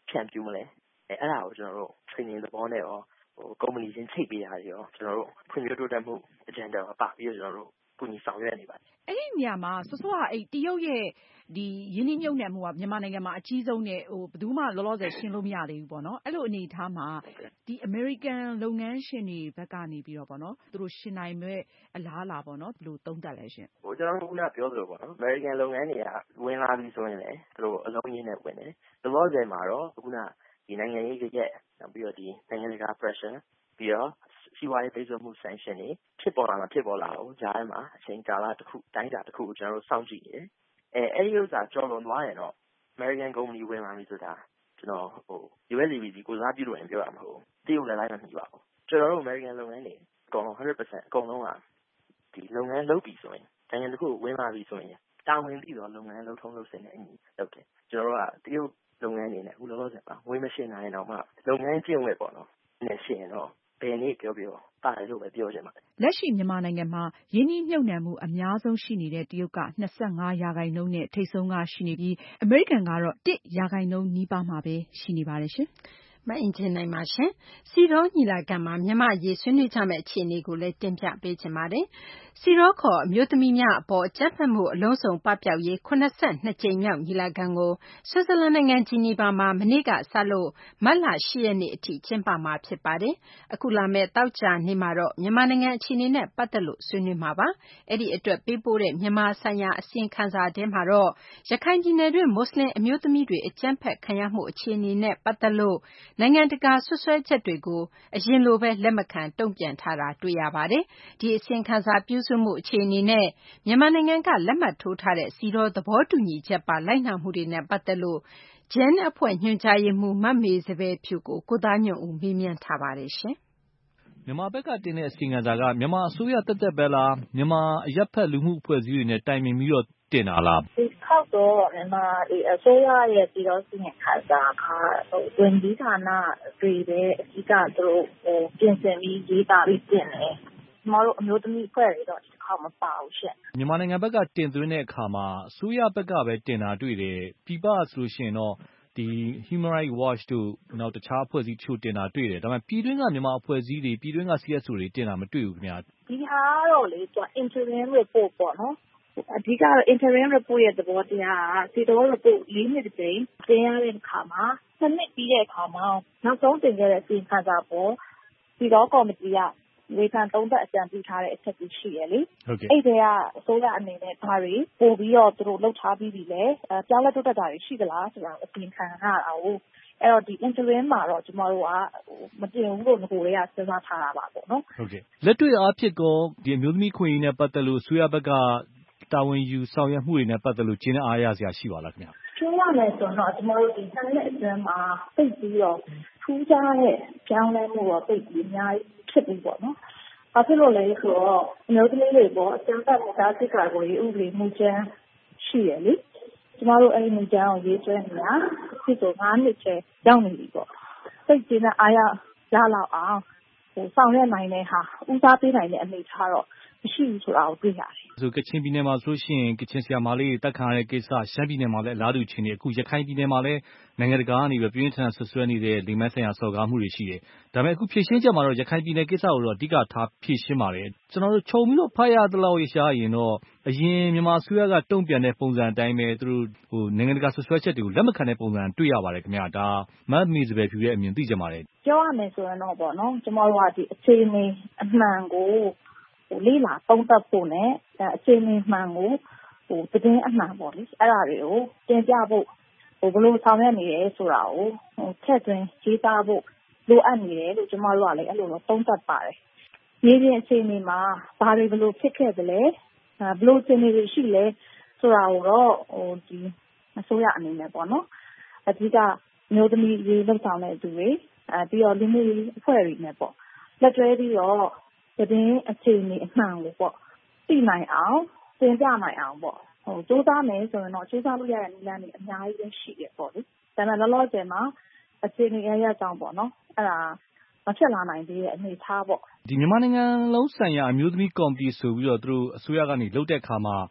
ဖြန့်ဖြူးမလဲအဲအဲ့ဒါကိုကျွန်တော်တို့ training သဘောနဲ့ရောဟို company ချင်းချိတ်ပေးတာတွေရောကျွန်တော်တို့ဖွံ့ဖြိုးတိုးတက်မှု agenda မှာပါပြီးတော့ကျွန်တော်တို့ကူညီဆောင်ရွက်နေပါတယ်အဲ့ဒီနေရာမှာစောစောကအဲ့တရုတ်ရဲ့ဒီယင်းနှိမ့်မြုပ်နှံမှုကမြန်မာနိုင်ငံမှာအကြီးဆုံးနဲ့ဟိုဘယ်သူမှလောလောဆယ်ရှင်းလို့မရသေးဘူးပေါ့နော်အဲ့လိုအနေအထားမှာဒီ American လုပ်ငန်းရှင်တွေဘက်ကနေပြီးတော့ပေါ့နော်သူတို့ရှင်းနိုင်မဲ့အလားအလာပေါ့နော်ဘယ်လိုသုံးသပ်လဲရှင်ဟိုကျွန်တော်တို့ကပြောသလိုပေါ့နော် American လုပ်ငန်းတွေကဝင်လာပြီဆိုရင်လည်းသူတို့အလုံးရင်းနဲ့ဝင်တယ်လောလောဆယ်မှာတော့ခုနဒီနိုင်ငံရေးကြက်နောက်ပြီးတော့ဒီနိုင်ငံတကာ pressure ပြီးတော့စီးပွားရေးပိတ်ဆို့မှု sanction တွေဖြစ်ပေါ်လာမှာဖြစ်ပေါ်လာအောင်ကြားထဲမှာအချိန်ကာလတစ်ခုတိုင်းတာတစ်ခုကိုကျွန်တော်တို့စောင့်ကြည့်နေတယ်အဲအဲ့ဒီဥစ္စာကြော်လွန်သွားရင်တော့ American company ဝင်လာပြီဆိုတာကျွန်တော်ဟို U S A B C ကိုစားပြုလို့ရင်ပြောရမှာမဟုတ်ဘူးတရုတ်လည်းလိုက်မမှီပါဘူးကျွန်တော်တို့ American လုပ်ငန်းတွေအကုန်လုံး one hundred percent အကုန်လုံးကဒီလုပ်ငန်းလုပ်ပြီဆိုရင်နိုင်ငံတစ်ခုဝင်လာပြီဆိုရင်တာဝန်ပြီးတော့လုပ်ငန်းလုပ်ထုံးလုပ်စင်တဲ့အညီလုပ်တယ်ကျွန်တော်တို့ကတရုတ်လုပ်ငန်းတွေနဲ့အခုလောလောဆယ်ပါဝင်မရှင်းနိုင်တော့မှလုပ်ငန်းကျင့်ဝတ်ပေါ့နော်နဲ့ရှင်းတော့ဘယ်နည်းပြောပြောပါတယ်လို့ပဲပြောချင်ပါတယ်လက်ရှိမြန်မာနိုင်ငံမှာယင်းနှိမ့်မြုပ်နှံမှုအများဆုံးရှိနေတဲ့တရုတ်က၂၅ရာခိုင်နှုန်းနဲ့ထိပ်ဆုံးကရှိနေပြီးအမေရိကန်ကတော့တစ်ရာခိုင်နှုန်းနီးပါးမှာပဲရှိနေပါတယ်ရှင်မအင်ဂျင်နိုင်ပါရှင်စီရောညီလာခံမှာမြန်မာရေးဆွေးနွေးကြမယ့်အခြေအနေကိုလည်းတင်ပြပေးချင်ပါတယ်စီရောခေါ်အမျိုးသမီးများအပေါ်အကြမ်းဖက်မှုအလုံးစုံပပျောက်ရေးခုနှစ်ဆယ့်နှစ်ကြိမ်မြောက်ညီလာခံကိုဆွစ်ဇာလန်နိုင်ငံဂျီနီဗာမှာမနေ့ကစလို့မတ်လ၈ရက်နေ့အထိကျင်းပမှာဖြစ်ပါတယ်အခုလာမယ့်သောကြာနေ့မှာတော့မြန်မာနိုင်ငံအခြေအနေနဲ့ပတ်သက်လို့ဆွေးနွေးမှာပါအဲ့ဒီအတွက်ပေးပို့တဲ့မြန်မာဆိုင်ရာအစီရင်ခံစာထဲမှာတော့ရခိုင်ပြည်နယ်တွင်းမွတ်စလင်အမျိုးသမီးတွေအကြမ်းဖက်ခံရမှုအခြေအနေနဲ့ပတ်သက်လို့နိုင်ငံတကာဆွဆွဲချက်တွေကိုအရင်လိုပဲလက်မခံတုံ့ပြန်ထားတာတွေ့ရပါတယ်။ဒီအစီရင်ခံစာပြုစုမှုအခြေအနေနဲ့မြန်မာနိုင်ငံကလက်မှတ်ထိုးထားတဲ့စီရောသဘောတူညီချက်ပါလိုက်နာမှုတွေနဲ့ပတ်သက်လို့ဂျန်အဖွဲ့ညွှန်ကြားရေးမှူးမမေစပယ်ဖြူကိုကိုသားညွန့်ဦးမေးမြန်းထားပါတယ်ရှင်။မြန်မာဘက်ကတင်တဲ့အစီရင်ခံစာကမြန်မာအစိုးရတက်တက်ပဲလားမြန်မာအရပ်ဖက်လူမှုအဖွဲ့အစည်းတွေနဲ့တိုင်ပင်ပြီးတော့တင်တာလားဒီခောက်တော့မြန်မာဒီအစိုးရရဲ့ပြည်တော်စုနဲ့ခါစားကဝင်ကြီးဌာနတွေပဲအဓိကသူတို့ဟိုပြင်ဆင်ပြီးရေးသားပြီးပြင်တယ်ကျမတို့အမျိုးသမီးအဖွဲ့တွေတော့ဒီတစ်ခါမပါဘူးရှင့်မြန်မာနိုင်ငံဘက်ကတင်သွင်းတဲ့အခါမှာအစိုးရဘက်ကပဲတင်တာတွေ့တယ်ပြည်ပဆိုလို့ရှိရင်တော့ဒီ Human Rights Watch တို့နောက်တခြားအဖွဲ့အစည်းချို့တင်တာတွေ့တယ်ဒါပေမဲ့ပြည်တွင်းကမြန်မာအဖွဲ့အစည်းတွေပြည်တွင်းက C S O တွေတင်တာမတွေ့ဘူးခင်ဗျာဒီဟာတော့လေသူ interim report ပေါ့နော်အဓိကတော့ interim report ရဲ့သဘောတရားကစီတော် report လေးနှစ်တစ်ကြိမ်တင်ရတဲ့အခါမှာနှစ်နှစ်ပြီးတဲ့အခါမှာနောက်ဆုံးတင်ခဲ့တဲ့အစီအခံစာပေါ်စီတော်ကော်မတီကဝေဖန်သုံးသပ်အကြံပြုထားတဲ့အချက်ကြီးရှိရလေအဲ့ဒီကအစိုးရအနေနဲ့ဒါတွေပို့ပြီးတော့သူတို့လှုပ်ထားပြီးပြီလေအဲပြောင်းလဲတိုးတက်တာတွေရှိသလားဆိုတာအပြင်ခံရတာကိုအဲ့တော့ဒီ interim မှာတော့ကျမတို့ကမတင်ဘူးလို့ငကိုတွေကစဉ်းစားထားတာပါပေါ့နော်ဟုတ်ကဲ့လက်တွေ့အားဖြင့်ကောဒီအမျိုးသမီးခွင့်ရေးနဲ့ပတ်သက်လို့ဆိုရဘက်ကတာဝန်ယူဆောင်ရွက်မှုတွေနဲ့ပတ်သက်လို့ကျင်းအားရစရာရှိပါလားခင်ဗျာပြောရမယ်ဆိုတော့ကျမတို့ဒီနှစ်နှစ်အတွင်းမှာသိပြီးတော့ထူးခြားတဲ့ပြောင်းလဲမှုတော့သိပြီးအများကြီးဖြစ်ပြီးပေါ့နော်ဘာဖြစ်လို့လဲဆိုတော့အမျိုးသမီးတွေပေါ့အကျဉ်းသက်မှုသားစစ်ကာကိုရေးဥပဒေမူကျန်းရှိရလေကျမတို့အဲ့ဒီမူကျန်းကိုရေးဆွဲနေတာဖြစ်ဆို၅နှစ်ကျရောက်နေပြီပေါ့သိကျင်းတဲ့အားရရလောက်အောင်ဟိုဆောင်ရွက်နိုင်တဲ့ဟာဦးစားပေးနိုင်တဲ့အနေထားတော့မရှိဘူးဆိုတာကိုတွေ့ရတယ်ဆိုကချင်ပြည်နယ်မှာဆိုရှင်ကချင်ဆရာမလေးတွေတက်ခံရတဲ့ကိစ္စရှမ်းပြည်နယ်မှာလည်းအလားတူချင်းတွေအခုရခိုင်ပြည်နယ်မှာလည်းနိုင်ငံတကာကနေပြီးပြင်းထန်ဆွဆွဲနေတဲ့လိမ်မဆိုင်ရာစော်ကားမှုတွေရှိတယ်ဒါပေမဲ့အခုဖြည့်ရှင်းချက်မှာတော့ရခိုင်ပြည်နယ်ကိစ္စကိုတော့အဓိကထားဖြည့်ရှင်းပါတယ်ကျွန်တော်တို့ခြုံပြီးတော့ဖတ်ရသလောက်ရှားရင်တော့အရင်မြန်မာအစိုးရကတုံ့ပြန်တဲ့ပုံစံအတိုင်းပဲသူတို့ဟိုနိုင်ငံတကာဆွဆွဲချက်တွေကိုလက်မခံတဲ့ပုံစံတွေ့ရပါတယ်ခင်ဗျာဒါမတ်မီစပယ်ဖြူရဲ့အမြင်သိကြပါတယ်ပြောရမယ်ဆိုရင်တော့ပေါ့နော်ကျွန်တော်တို့ကဒီအခြေအနေအမှန်ကိုဟိုလေးလာသုံးသပ်ဖို့နဲ့အခြေအနေမှန်ကိုဟိုသတင်းအမှန်ပေါ့လေအဲ့ဒါတွေကိုတင်ပြဖို့ဟိုဘယ်လိုဆောင်ရွက်နေရဲဆိုတာကိုဟိုထက်သွင်းရေးသားဖို့လိုအပ်နေတယ်လို့ကျွန်တော်တို့ကလည်းအဲ့လိုတော့သုံးသပ်ပါတယ်။ရေးခြင်းအခြေအနေမှာဘာတွေဘယ်လိုဖြစ်ခဲ့သလဲဘယ်လိုအခြေအနေတွေရှိလဲဆိုတာကိုတော့ဟိုဒီအစိုးရအနေနဲ့ပေါ့နော်အဓိကမျိုးသမီးရေးလုပ်ဆောင်တဲ့သူတွေအဲပြီးတော့လူမျိုးရေးအဖွဲ့တွေနဲ့ပေါ့လက်တွဲပြီးတော့သတင်းအခြေအနေအမှန်ကိုပေါ့သိနိုင်အောင်သင်ပြနိုင်အောင်ပေါ့ဟိုစူးစမ်းမယ်ဆိုရင်တော့စူးစမ်းလို့ရတဲ့နည်းလမ်းတွေအများကြီးပဲရှိတယ်ပေါ့လေဒါပေမဲ့လောလောဆယ်မှာအခြေအနေအရအကြောင်းပေါ့နော်အဲ့ဒါမဖြစ်လာနိုင်သေးတဲ့အနေအထားပေါ့ဒီမြန်မာနိုင်ငံလုံးဆိုင်ရာအမျိုးသမီးကော်မတီဆိုပြီးတော့သူတို့အစိုးရကနေလုပ်တဲ့အခါမှာဟ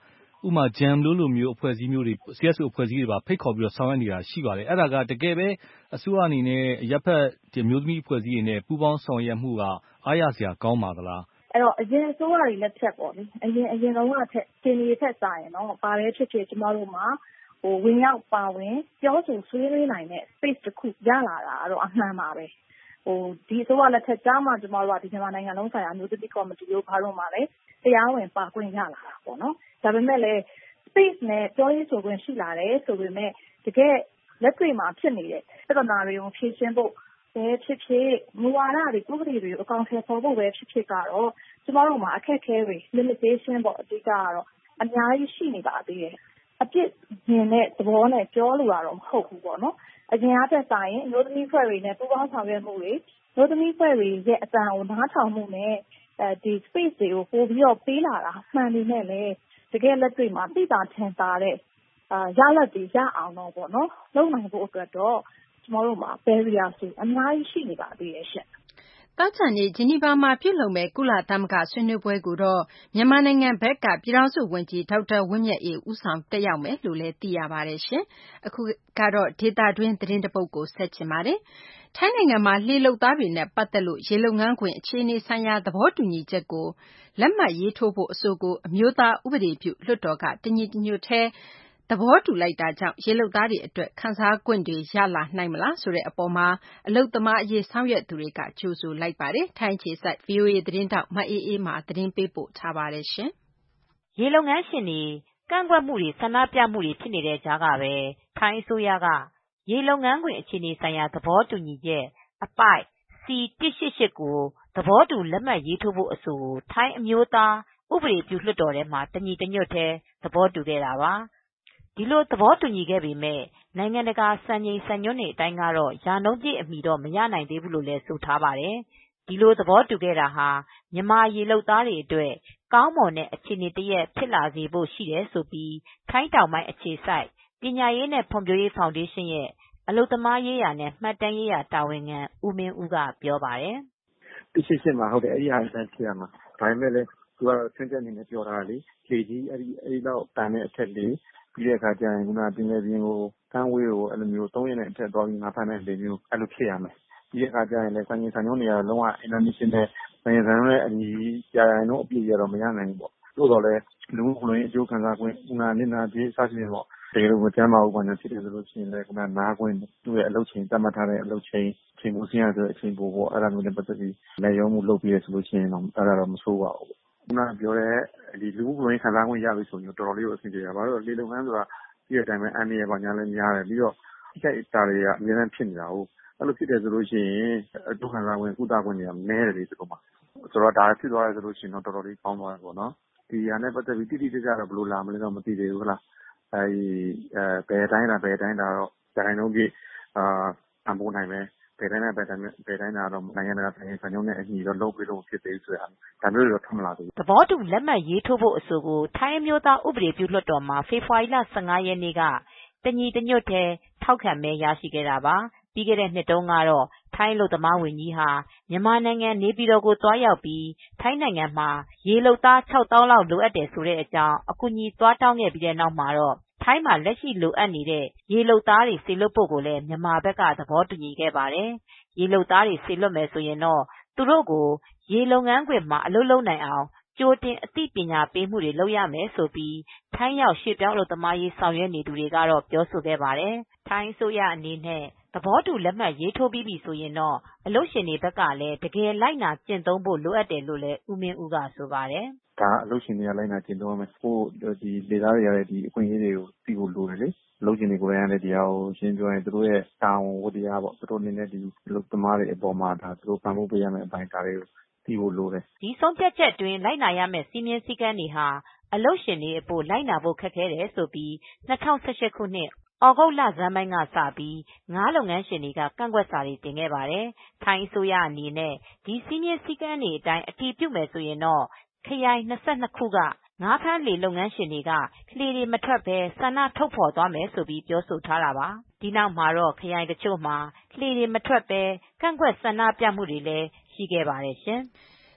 ဥမာ ဂျမ်လို့လိုမျိုးအဖွဲ့အစည်းမျိုးတွေ စီ အက်စ် အို အဖွဲ့အစည်းတွေပါဖိတ်ခေါ်ပြီးတော့ဆောင်ရွက်နေတာရှိပါတယ်အဲ့ဒါကတကယ်ပဲအစိုးရအနေနဲ့ရပ်ဖက်ဒီမျိုးသမီးအဖွဲ့အစည်းတွေနဲ့ပူးပေါင်းဆောင်ရွက်မှုကအားရစရာကောင်းပါသလားအဲ့တော့အရင်အစိုးရတွေလက်ထက်ပေါ့လေအရင်အရင်တော့ကထက်ရှင်တွေထက်စာရင်တော့ဘာပဲဖြစ်ဖြစ်ကျမတို့မှာဟိုဝင်ရောက်ပါဝင်ပြောဆိုဆွေးနွေးနိုင်တဲ့ space တစ်ခုရလာတာတော့အမှန်ပါပဲဟိုဒီအစိုးရလက်ထက်ကြားမှာကျမတို့ကဒီမြန်မာနိုင်ငံလုံးဆိုင်ရာမျိုးသမီးကော်မတီတို့ဘာလို့မှလည်းတရားဝင်ပါခွင့်ရလာတာပေါ့နော်ဒါပေမဲ့လည်း space နဲ့ပြောရေးဆိုခွင့်ရှိလာတယ်ဆိုပေမဲ့တကယ်လက်တွေ့မှာဖြစ်နေတဲ့ပြဿနာတွေကိုဖြေရှင်းဖို့ပဲဖြစ်ဖြစ်မူဝါဒတွေဥပဒေတွေအကောင်အထည်ဖော်ဖို့ပဲဖြစ်ဖြစ်ကတော့ကျမတို့မှာအခက်အခဲတွေ limitation ပေါ့အဓိကကတော့အများကြီးရှိနေပါသေးတယ်အပြစ်မြင်တဲ့သဘောနဲ့ပြောလို့ရတော့မဟုတ်ဘူးပေါ့နော်အရင်အားဖြင့်ဆိုင်ရင်မျိုးသမီးဖွဲ့တွေနဲ့ပူးပေါင်းဆောင်ရွက်မှုတွေမျိုးသမီးဖွဲ့တွေရဲ့အတန်ကိုနားထောင်မှုနဲ့အဲဒီ space တွေကိုပို့ပြီးတော့ပေးလာတာမှန်နေနဲ့လေတကယ်လက်တွေ့မှာသိတာထင်သာတဲ့အာရလဒ်တွေရအောင်တော့ပေါ့နော်လုပ်နိုင်ဖို့အတွက်တော့ကျမတို့မှာ barrier တွေအများကြီးရှိနေပါသေးတယ်ရှင့်သောကြာနေ့ဂျီနီဗာမှာပြုလုပ်မယ့်ကုလသမဂ္ဂဆွေးနွေးပွဲကိုတော့မြန်မာနိုင်ငံဘက်ကပြည်ထောင်စုဝန်ကြီးဒေါက်တာဝင်းမြတ်အေးဦးဆောင်တက်ရောက်မယ်လို့လည်းသိရပါတယ်ရှင်။အခုကတော့ဒေသတွင်းသတင်းတပုတ်ကိုဆက်ချင်ပါတယ်။ထိုင်းနိုင်ငံမှာလှေလုပ်သားတွေနဲ့ပတ်သက်လို့ရေလုပ်ငန်းခွင်အခြေအနေဆိုင်ရာသဘောတူညီချက်ကိုလက်မှတ်ရေးထိုးဖို့အဆိုကိုအမျိုးသားဥပဒေပြုလွှတ်တော်ကတညီတညွတ်ထဲသဘောတူလိုက်တာကြောင့်ရေလုပ်သားတွေအတွက်ခန်းစားခွင့်တွေရလာနိုင်မလားဆိုတဲ့အပေါ်မှာအလုပ်သမားအရေးဆောင်ရွက်သူတွေကကြိုဆိုလိုက်ပါတယ်။ထိုင်းအခြေစိုက် ဗွီအိုအေ သတင်းထောက်မအေးအေးမာသတင်းပေးပို့ထားပါတယ်ရှင်။ရေလုပ်ငန်းရှင်တွေကန့်ကွက်မှုတွေဆန္ဒပြမှုတွေဖြစ်နေတဲ့ကြားကပဲထိုင်းအစိုးရကရေလုပ်ငန်းခွင်အခြေအနေဆိုင်ရာသဘောတူညီချက်အပိုက် စီ ၁၈၈ ကိုသဘောတူလက်မှတ်ရေးထိုးဖို့အဆိုကိုထိုင်းအမျိုးသားဥပဒေပြုလွှတ်တော်ထဲမှာတညီတညွတ်ထဲသဘောတူခဲ့တာပါ။ဒီလိုသဘောတူညီခဲ့ပေမဲ့နိုင်ငံတကာစံချိန်စံညွှန်းတွေအတိုင်းကတော့ရာနှုန်းပြည့်အမီတော့မရနိုင်သေးဘူးလို့လည်းဆိုထားပါတယ်။ဒီလိုသဘောတူခဲ့တာဟာမြန်မာရေလုပ်သားတွေအတွက်ကောင်းမွန်တဲ့အခြေအနေတရပ်ဖြစ်လာစေဖို့ရှိတယ်ဆိုပြီးထိုင်းတောင်ပိုင်းအခြေစိုက်ပညာရေးနဲ့ဖွံ့ဖြိုးရေးဖောင်ဒေးရှင်းရဲ့အလုပ်သမားရေးရာနဲ့မှတ်တမ်းရေးရာတာဝန်ခံဦးမင်းဦးကပြောပါတယ်။၁၈၈မှာဟုတ်တယ်အဲ့ဒီဟာအတိုင်းဖြစ်ရမှာဒါပေမဲ့လည်းသူကတော့ဆွင့်ချက်အနေနဲ့ပြောထားတာလေလေကြီးအဲ့ဒီအဲ့လောက်တန်တဲ့အထက်လေးပြီးတဲ့အခါကျရင်ခုနပင်လယ်ပြင်ကိုကမ်းဝေးကိုအဲ့လိုမျိုးသုံးရက်နဲ့အထက်သွားပြီးငါးဖမ်းတဲ့လေမျိုးအဲ့လိုဖြစ်ရမယ်ပြီးတဲ့အခါကျရင်လည်းစံချိန်စံညွှန်းတွေကတော့လုံးဝ international စံချိန်စံညွှန်းနဲ့အညီကြာရင်တော့အပြည့်ရတော့မရနိုင်ဘူးပေါ့သို့တော်လည်းလူမှုဖလိုရင်းအကျိုးခံစား권ခုနနေနာပြေးစသဖြင့်ပေါ့တကယ်လို့မကျမ်းမာဘူးဘာညာဖြစ်တယ်ဆိုလို့ရှိရင်လည်းခုနနား권သူ့ရဲ့အလုပ်ချိန်တတ်မှတ်ထားတဲ့အလုပ်ချိန်ချိန်မှုစင်းရဆိုတဲ့အချိန်ပို့ပေါ့အဲ့ဒါမျိုးနဲ့ပတ်သက်ပြီးလက်ရုံးမှုလုပ်ပြီးရဆိုလို့ရှိရင်တော့အဲ့ဒါတော့မဆိုးပါဘူးခုနပြောတဲ့ဒီလူမှုဖလိုရင်းခံစား권ရပြီဆိုရင်တော်တော်လေးကိုအဆင်ပြေတာဘာလို့လဲလေလုပ်ငန်းဆိုတာဒီအတိုင်းပဲအန်ရဘာညာလည်းများတယ်ပြီးတော့ဒီကိစ္စတွေကအများနဲ့ဖြစ်နေတာဟုတ်အဲ့လိုဖြစ်တယ်ဆိုလို့ရှိရင်အကျိုးခံစား권ကုသ권တွေကနည်းတယ်လေဒီလိုမှာဆိုတော့ဒါဖြစ်သွားတယ်ဆိုလို့ရှိရင်တော့တော်တော်လေးကောင်းသွားတယ်ပေါ့နော်ဒီဟာနဲ့ပတ်သက်ပြီးတိတိကျကျတော့ဘယ်လိုလာမလဲတော့မသိသေးဘူးဟုတ်လားအဲဒီအဲဘယ်တိုင်းတာဘယ်တိုင်းတာတော့တိုင်းလုံးကြီးအာအမိုးနိုင်မယ်ဘယ်တိုင်းနဲ့ဘယ်တိုင်းဘယ်တိုင်းတာတော့နိုင်ငံတကာဆိုင်ဆန်ညုံနဲ့အညီတော့လုပ်ပြီးတော့ဖြစ်သေးဆိုတာဒါမျိုးတွေတော့ထမလာသေးဘူးသဘောတူလက်မှတ်ရေးထိုးဖို့အဆိုကိုထိုင်းမျိုးသားဥပဒေပြုလွှတ်တော်မှာဖေဖော်ဝါရီလ၁၅ရက်နေ့ကတညီတညွတ်ထဲထောက်ခံမဲရရှိခဲ့တာပါပြီးခဲ့တဲ့နှစ်တုန်းကတော့ထိုင်းအလုပ်သမားဝန်ကြီးဟာမြန်မာနိုင်ငံနေပြည်တော်ကိုသွားရောက်ပြီးထိုင်းနိုင်ငံမှာရေလုပ်သား၆သောင်းလောက်လိုအပ်တယ်ဆိုတဲ့အကြောင်းအကူအညီသွားတောင်းခဲ့ပြီးတဲ့နောက်မှာတော့ထိုင်းမှာလက်ရှိလိုအပ်နေတဲ့ရေလုပ်သားတွေစေလွှတ်ဖို့ကိုလည်းမြန်မာဘက်ကသဘောတူညီခဲ့ပါတယ်။ရေလုပ်သားတွေစေလွှတ်မယ်ဆိုရင်တော့သူတို့ကိုရေလုပ်ငန်းခွင်မှာအလုပ်လုပ်နိုင်အောင်ကြိုတင်အသိပညာပေးမှုတွေလုပ်ရမယ်ဆိုပြီးထိုင်းရောက်ရွှေ့ပြောင်းအလုပ်သမားရေးဆောင်ရွက်နေသူတွေကတော့ပြောဆိုခဲ့ပါတယ်။ထိုင်းအစိုးရအနေနဲ့သဘောတူလက်မှတ်ရေးထိုးပြီးပြီဆိုရင်တော့အလုပ်ရှင်တွေဘက်ကလည်းတကယ်လိုက်နာကျင့်သုံးဖို့လိုအပ်တယ်လို့လည်းဦးမင်းဦးကဆိုပါတယ်။ဒါအလုပ်ရှင်တွေကလိုက်နာကျင့်သုံးရမယ်။ဟိုဒီလေသားတွေရတဲ့ဒီအခွင့်အရေးတွေကိုသိဖို့လိုတယ်လေ။အလုပ်ရှင်တွေကိုလည်းဒီဟာကိုရှင်းပြောရင်သူတို့ရဲ့တာဝန်ဝတ္တရားပေါ့သူတို့အနေနဲ့ဒီအလုပ်သမားတွေအပေါ်မှာဒါသူတို့ပံ့ပိုးပေးရမယ့်အပိုင်းဒါတွေကိုသိဖို့လိုတယ်။ဒီဆုံးဖြတ်ချက်တွင်လိုက်နာရမယ့်စီမင်းစည်းကမ်းတွေဟာအလုပ်ရှင်တွေအဖို့လိုက်နာဖို့ခက်ခဲတယ်ဆိုပြီး၂၀၁၈ခုနှစ်ဩဂုတ်လဆန်းပိုင်းကစပြီးငါးလုပ်ငန်းရှင်တွေကကန့်ကွက်စာတွေတင်ခဲ့ပါတယ်။ထိုင်းအစိုးရအနေနဲ့ဒီစည်းမျဉ်းစည်းကမ်းတွေအတိုင်းအတည်ပြုမယ်ဆိုရင်တော့ခရိုင်၂၂ခုကငါးဖမ်းလှေလုပ်ငန်းရှင်တွေကလှေတွေမထွက်ဘဲဆန္ဒထုတ်ဖော်သွားမယ်ဆိုပြီးပြောဆိုထားတာပါ။ဒီနောက်မှာတော့ခရိုင်တချို့မှာလှေတွေမထွက်ဘဲကန့်ကွက်ဆန္ဒပြမှုတွေလည်းရှိခဲ့ပါတယ်ရှင်။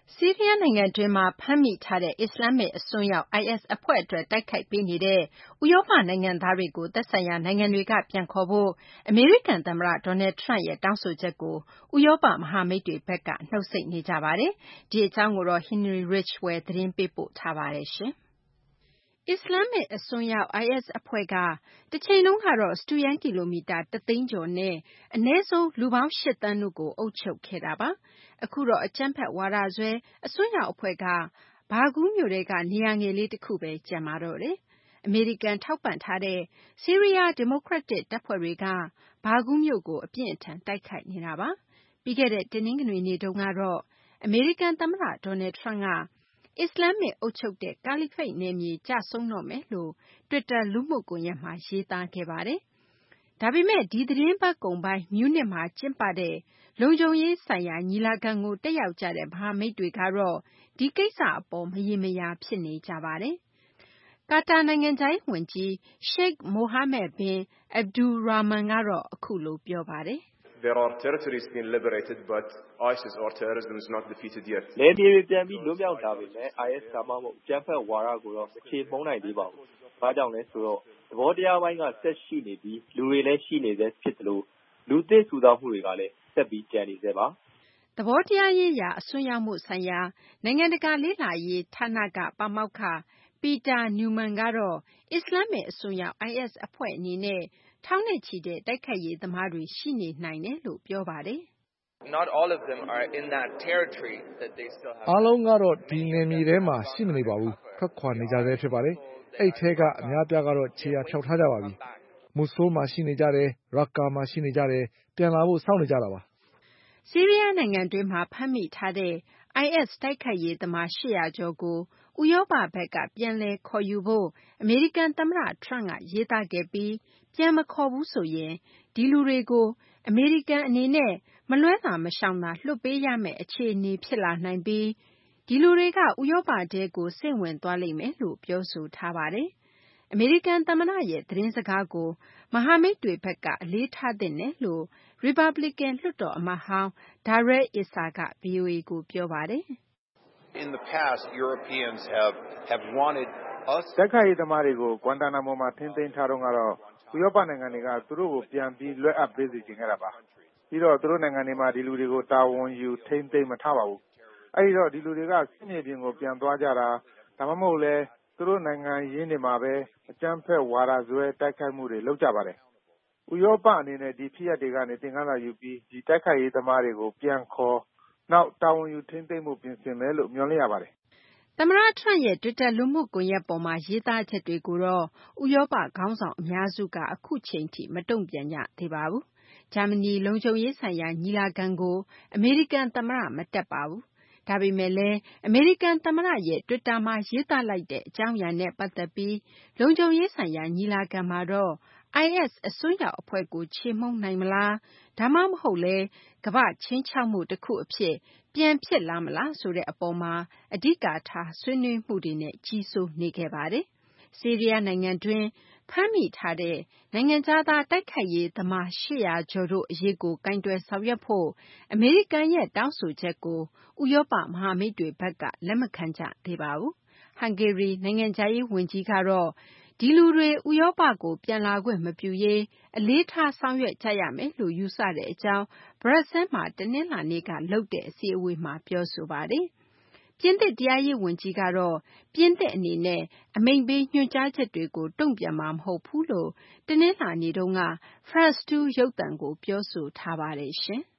ဆီးရီးယားနိုင်ငံတွင်းမှာဖမ်းမိထားတဲ့အစ္စလာမ္မစ်အစွန်းရောက် အိုင်အက်စ်အဖွဲ့အတွက်တိုက်ခိုက်ပေးနေတဲ့ဥရောပနိုင်ငံသားတွေကိုသက်ဆိုင်ရာနိုင်ငံတွေကပြန်ခေါ်ဖို့အမေရိကန်သမ္မတ Donald Trump ရဲ့တောင်းဆိုချက်ကိုဥရောပမဟာမိတ်တွေဘက်ကနှုတ်ဆိတ်နေကြပါတယ်။ဒီအကြောင်းကိုတော့ Henry Ridgwell သတင်းပေးပို့ထားပါတယ်။ အစ္စလာမ္မစ်အစွန်းရောက် အိုင်အက်စ်အဖွဲ့ကတချိန်တုန်းကတော့စတုရန်းကီလိုမီတာတသိန်းကျော်နဲ့အနည်းဆုံးလူပေါင်း၈သန်းတို့ကိုအုပ်ချုပ်ခဲ့တာပါ။အခုတော့အကြမ်းဖက်ဝါဒစွဲအစွန်းရောက်အဖွဲ့ကဘာဂူးမြို့ထဲကနေရာငယ်လေးတခုပဲကျန်ပါတော့တယ်။အမေရိကန်ထောက်ပံ့ထားတဲ့ဆီးရီးယားဒီမိုကရက်တစ်တပ်ဖွဲ့တွေကဘာဂူးမြို့ကိုအပြင်းအထန်တိုက်ခိုက်နေတာပါ။ပြီးခဲ့တဲ့တနင်္ဂနွေနေ့တုန်းကတော့အမေရိကန်သမ္မတ Donald Trump ကအစ္စလာမ္မစ်အုပ်ချုပ်တဲ့ကာလီဖိတ်နယ်မြေကျဆုံးတော့မယ်လို့တွစ်တာလူမှုကွန်ရက်မှာရေးသားခဲ့ပါတယ်။ဒါပေမဲ့ဒီသီတင်းပတ်ကုန်ပိုင်းမြူးနစ်မှာကျင်းပတဲ့လုံခြုံရေးဆိုင်ရာညီလာခံကိုတက်ရောက်ကြတဲ့မဟာမိတ်တွေကတော့ဒီကိစ္စအပေါ်မရေမရာဖြစ်နေကြပါတယ်။ကာတာနိုင်ငံခြားရေးဝန်ကြီး Sheikh Mohammed bin Abdulrahman ကတော့အခုလိုပြောပါတယ်။ There are territories being liberated, but ISIS or terrorism is not defeated yet. နယ်မြေတွေပြန်ပြီးလွတ်မြောက်လာပြီမဲ့ အိုင်အက်စ် ဒါမှမဟုတ်အကြမ်းဖက်ဝါဒကိုတော့မချေမှုန်းနိုင်သေးပါဘူး။ဘာကြောင့်လဲဆိုတော့သဘောတရားပိုင်းကဆက်ရှိနေပြီးလူတွေလည်းရှိနေသေးဖြစ်တယ်လို့လူသစ်စုဆောင်းမှုတွေကလည်းဆက်ပြီးကြံနေသေးပါ။သဘောတရားရေးရာအစွန်းရောက်မှုဆိုင်ရာနိုင်ငံတကာလေ့လာရေးဌာနကပါမောက္ခ Peter Newman ကတော့အစ္စလာမ္မစ်အစွန်းရောက် အိုင်အက်စ်အဖွဲ့အနေနဲ့ထောင်နဲ့ချီတဲ့တိုက်ခိုက်ရေးသမားတွေရှိနေနိုင်တယ်လို့ပြောပါတယ်။ Not all of them are in that territory that they still have. အားလုံးကတော့ဒီနယ်မြေထဲမှာရှိမနေပါဘူး။ထွက်ခွာနေကြဆဲဖြစ်ပါတယ်။အဲ့ထဲကအများပြားကတော့ခြေရာဖြောက်ထားကြပါပြီ။မူဆိုးမှာရှိနေကြတယ်၊ရာကာမှာရှိနေကြတယ်ပြန်လာဖို့စောင့်နေကြတာပါ။ဆီးရီးယားနိုင်ငံတွင်းမှာဖမ်းမိထားတဲ့ အိုင်အက်စ်တိုက်ခိုက်ရေးသမား၈၀၀ကျော်ကိုဥရောပဘက်ကပြန်လည်ခေါ်ယူဖို့အမေရိကန်သမ္မတ Trump ကရေးသားခဲ့ပြီးပြန်မခေါ်ဘူးဆိုရင်ဒီလူတွေကိုအမေရိကန်အနေနဲ့မလွှဲသာမရှောင်သာလွှတ်ပေးရမယ့်အခြေအနေဖြစ်လာနိုင်ပြီးဒီလူတွေကဥရောပထဲကိုစိမ့်ဝင်သွားလိမ့်မယ်လို့ပြောဆိုထားပါတယ်။အမေရိကန်သမ္မတရဲ့သတင်းစကားကိုမဟာမိတ်တွေဘက်ကအလေးထားသင့်တယ်လို့ရီပတ်ဘလီကန်လွှတ်တော်အမတ်ဟောင်း Darrell Issa က ဗွီအိုအေကိုပြောပါတယ်။ In the past, Europeans have have wanted us တိုက်ခိုက်ရေးသမားတွေကိုဂွမ်တာနာမိုမှာထိန်းသိမ်းထားတော့ကတော့ဥရောပနိုင်ငံတွေကသူတို့ကိုပြန်ပြီးလွှဲအပ်ပေးစီခြင်းခဲ့တာပါပြီးတော့သူတို့နိုင်ငံတွေမှာဒီလူတွေကိုတာဝန်ယူထိန်းသိမ်းမထားပါဘူးအဲဒီတော့ဒီလူတွေကစစ်မြေပြင်ကိုပြန်သွားကြတာဒါမှမဟုတ်လဲသူတို့နိုင်ငံရင်းတွေမှာပဲအကြမ်းဖက်ဝါဒစွဲတိုက်ခိုက်မှုတွေလုပ်ကြပါတယ်ဥရောပအနေနဲ့ဒီဖြစ်ရပ်တွေကနေသင်ခန်းစာယူပြီးဒီတိုက်ခိုက်ရေးသမားတွေကိုပြန်ခေါ်နောက်တာဝန်ယူထိန်းသိမ်းမှုပြင်ဆင်မယ်လို့မျှော်လင့်ရပါတယ်သမ္မတ Trump ရဲ့တွစ်တာလူမှုကွန်ရက်ပေါ်မှာရေးသားချက်တွေကိုတော့ဥရောပခေါင်းဆောင်အများစုကအခုချိန်ထိမတုံ့ပြန်ကြသေးပါဘူး။ဂျာမနီလုံခြုံရေးဆိုင်ရာညီလာခံကိုအမေရိကန်သမ္မတမတက်ပါဘူး။ဒါပေမဲ့လည်းအမေရိကန်သမ္မတရဲ့တွစ်တာမှာရေးသားလိုက်တဲ့အကြောင်းအရာနဲ့ပတ်သက်ပြီးလုံခြုံရေးဆိုင်ရာညီလာခံမှာတော့ အိုင်အက်စ် အစွန်းရောက်အဖွဲ့ကိုချေမှုန်းနိုင်မလားဒါမှမဟုတ်လည်းကမ္ဘာ့ခြိမ်းခြောက်မှုတခုအဖြစ်ပြန်ဖြစ်လာမလားဆိုတဲ့အပေါ်မှာအဓိကထားဆွေးနွေးမှုတွေနဲ့ကြီးစိုးနေခဲ့ပါတယ်။ဆီးရီးယားနိုင်ငံတွင်းဖမ်းမိထားတဲ့နိုင်ငံခြားသားတိုက်ခိုက်ရေးသမား၈၀၀ကျော်တို့အရေးကိုကိုင်တွယ်ဆောင်ရွက်ဖို့အမေရိကန်ရဲ့တောင်းဆိုချက်ကိုဥရောပမဟာမိတ်တွေဘက်ကလက်မခံကြသေးပါဘူး။ဟန်ဂေရီနိုင်ငံခြားရေးဝန်ကြီးကတော့ဒီလူတွေဥရောပကိုပြန်လာခွင့်မပြုရေးအလေးထားဆောင်ရွက်ကြရမယ်လို့ယူဆတဲ့အကြောင်းဘရပ်ဆဲလ်မှာတနင်္လာနေ့ကလုပ်တဲ့အစည်းအဝေးမှာပြောဆိုပါတယ်။ပြင်သစ်တရားရေးဝန်ကြီးကတော့ပြင်သစ်အနေနဲ့အမိန့်ပေးညွှန်ကြားချက်တွေကိုတုံ့ပြန်မှာမဟုတ်ဘူးလို့တနင်္လာနေ့တုန်းက France တူရုပ်သံကိုပြောဆိုထားပါတယ်ရှင်။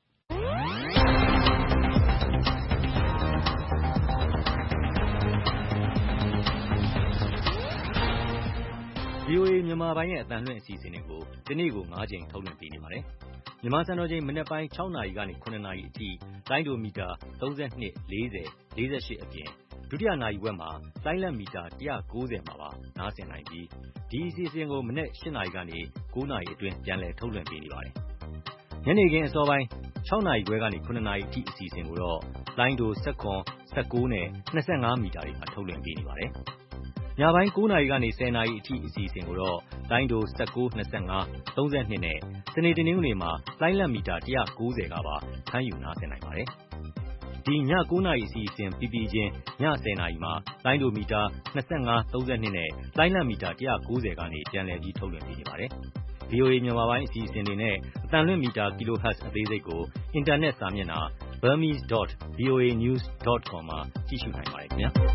ဗွီအိုအေမြန်မာပိုင်းရဲ့အသံလွှင့်အစီအစဉ်တွေကိုဒီနေ့ကို၅ကြိမ်ထုတ်လွှင့်ပေးနေပါတယ်။မြန်မာစံတော်ချိန်မနက်ပိုင်း၆နာရီကနေ၇နာရီအထိလိုင်းဒိုမီတာ၃၂ ၄၀ ၄၈အပြင်ဒုတိယနာရီဝက်မှာလိုင်းလတ်မီတာ၁၉၀မှာပါနားဆင်နိုင်ပြီးဒီအစီအစဉ်ကိုမနက်၈နာရီကနေ၉နာရီအတွင်းပြန်လည်ထုတ်လွှင့်ပေးနေပါတယ်။ညနေခင်းအစောပိုင်း၆နာရီခွဲကနေ၇နာရီအထိအစီအစဉ်ကိုတော့လိုင်းဒို၁၇ ၁၉နဲ့၂၅မီတာတွေမှာထုတ်လွှင့်ပေးနေပါတယ်။ညပိုင်း၉နာရီကနေ၁၀နာရီအထိအစီအစဉ်ကိုတော့လိုင်းဒို၁၉ ၂၅ ၃၂နဲ့စနေတနင်္ဂနွေမှာလိုင်းလတ်မီတာ၁၉၀ကပါဖမ်းယူနားဆင်နိုင်ပါတယ်။ဒီညကိုးနာရီအစီအစဉ်ပြီးပြီးချင်းညဆယ်နာရီမှာလိုင်းဒိုမီတာနှစ်၅ သုံး၂နဲ့လိုင်းလံမီတာone ninetyကနေပြန်လည်ပြီးထုတ်လွှင့်ပေးနေပါတယ်။ ဗွီအိုအေ မြန်မာပိုင်းအစီအစဉ်တွေနဲ့အသံလွှင့်မီတာ kilohertz အသေးစိတ်ကိုအင်တာနက်စာမျက်နှာ burmese dot voa news dot com မှာကြည့်ရှုနိုင်ပါတယ်ခင်ဗျာ။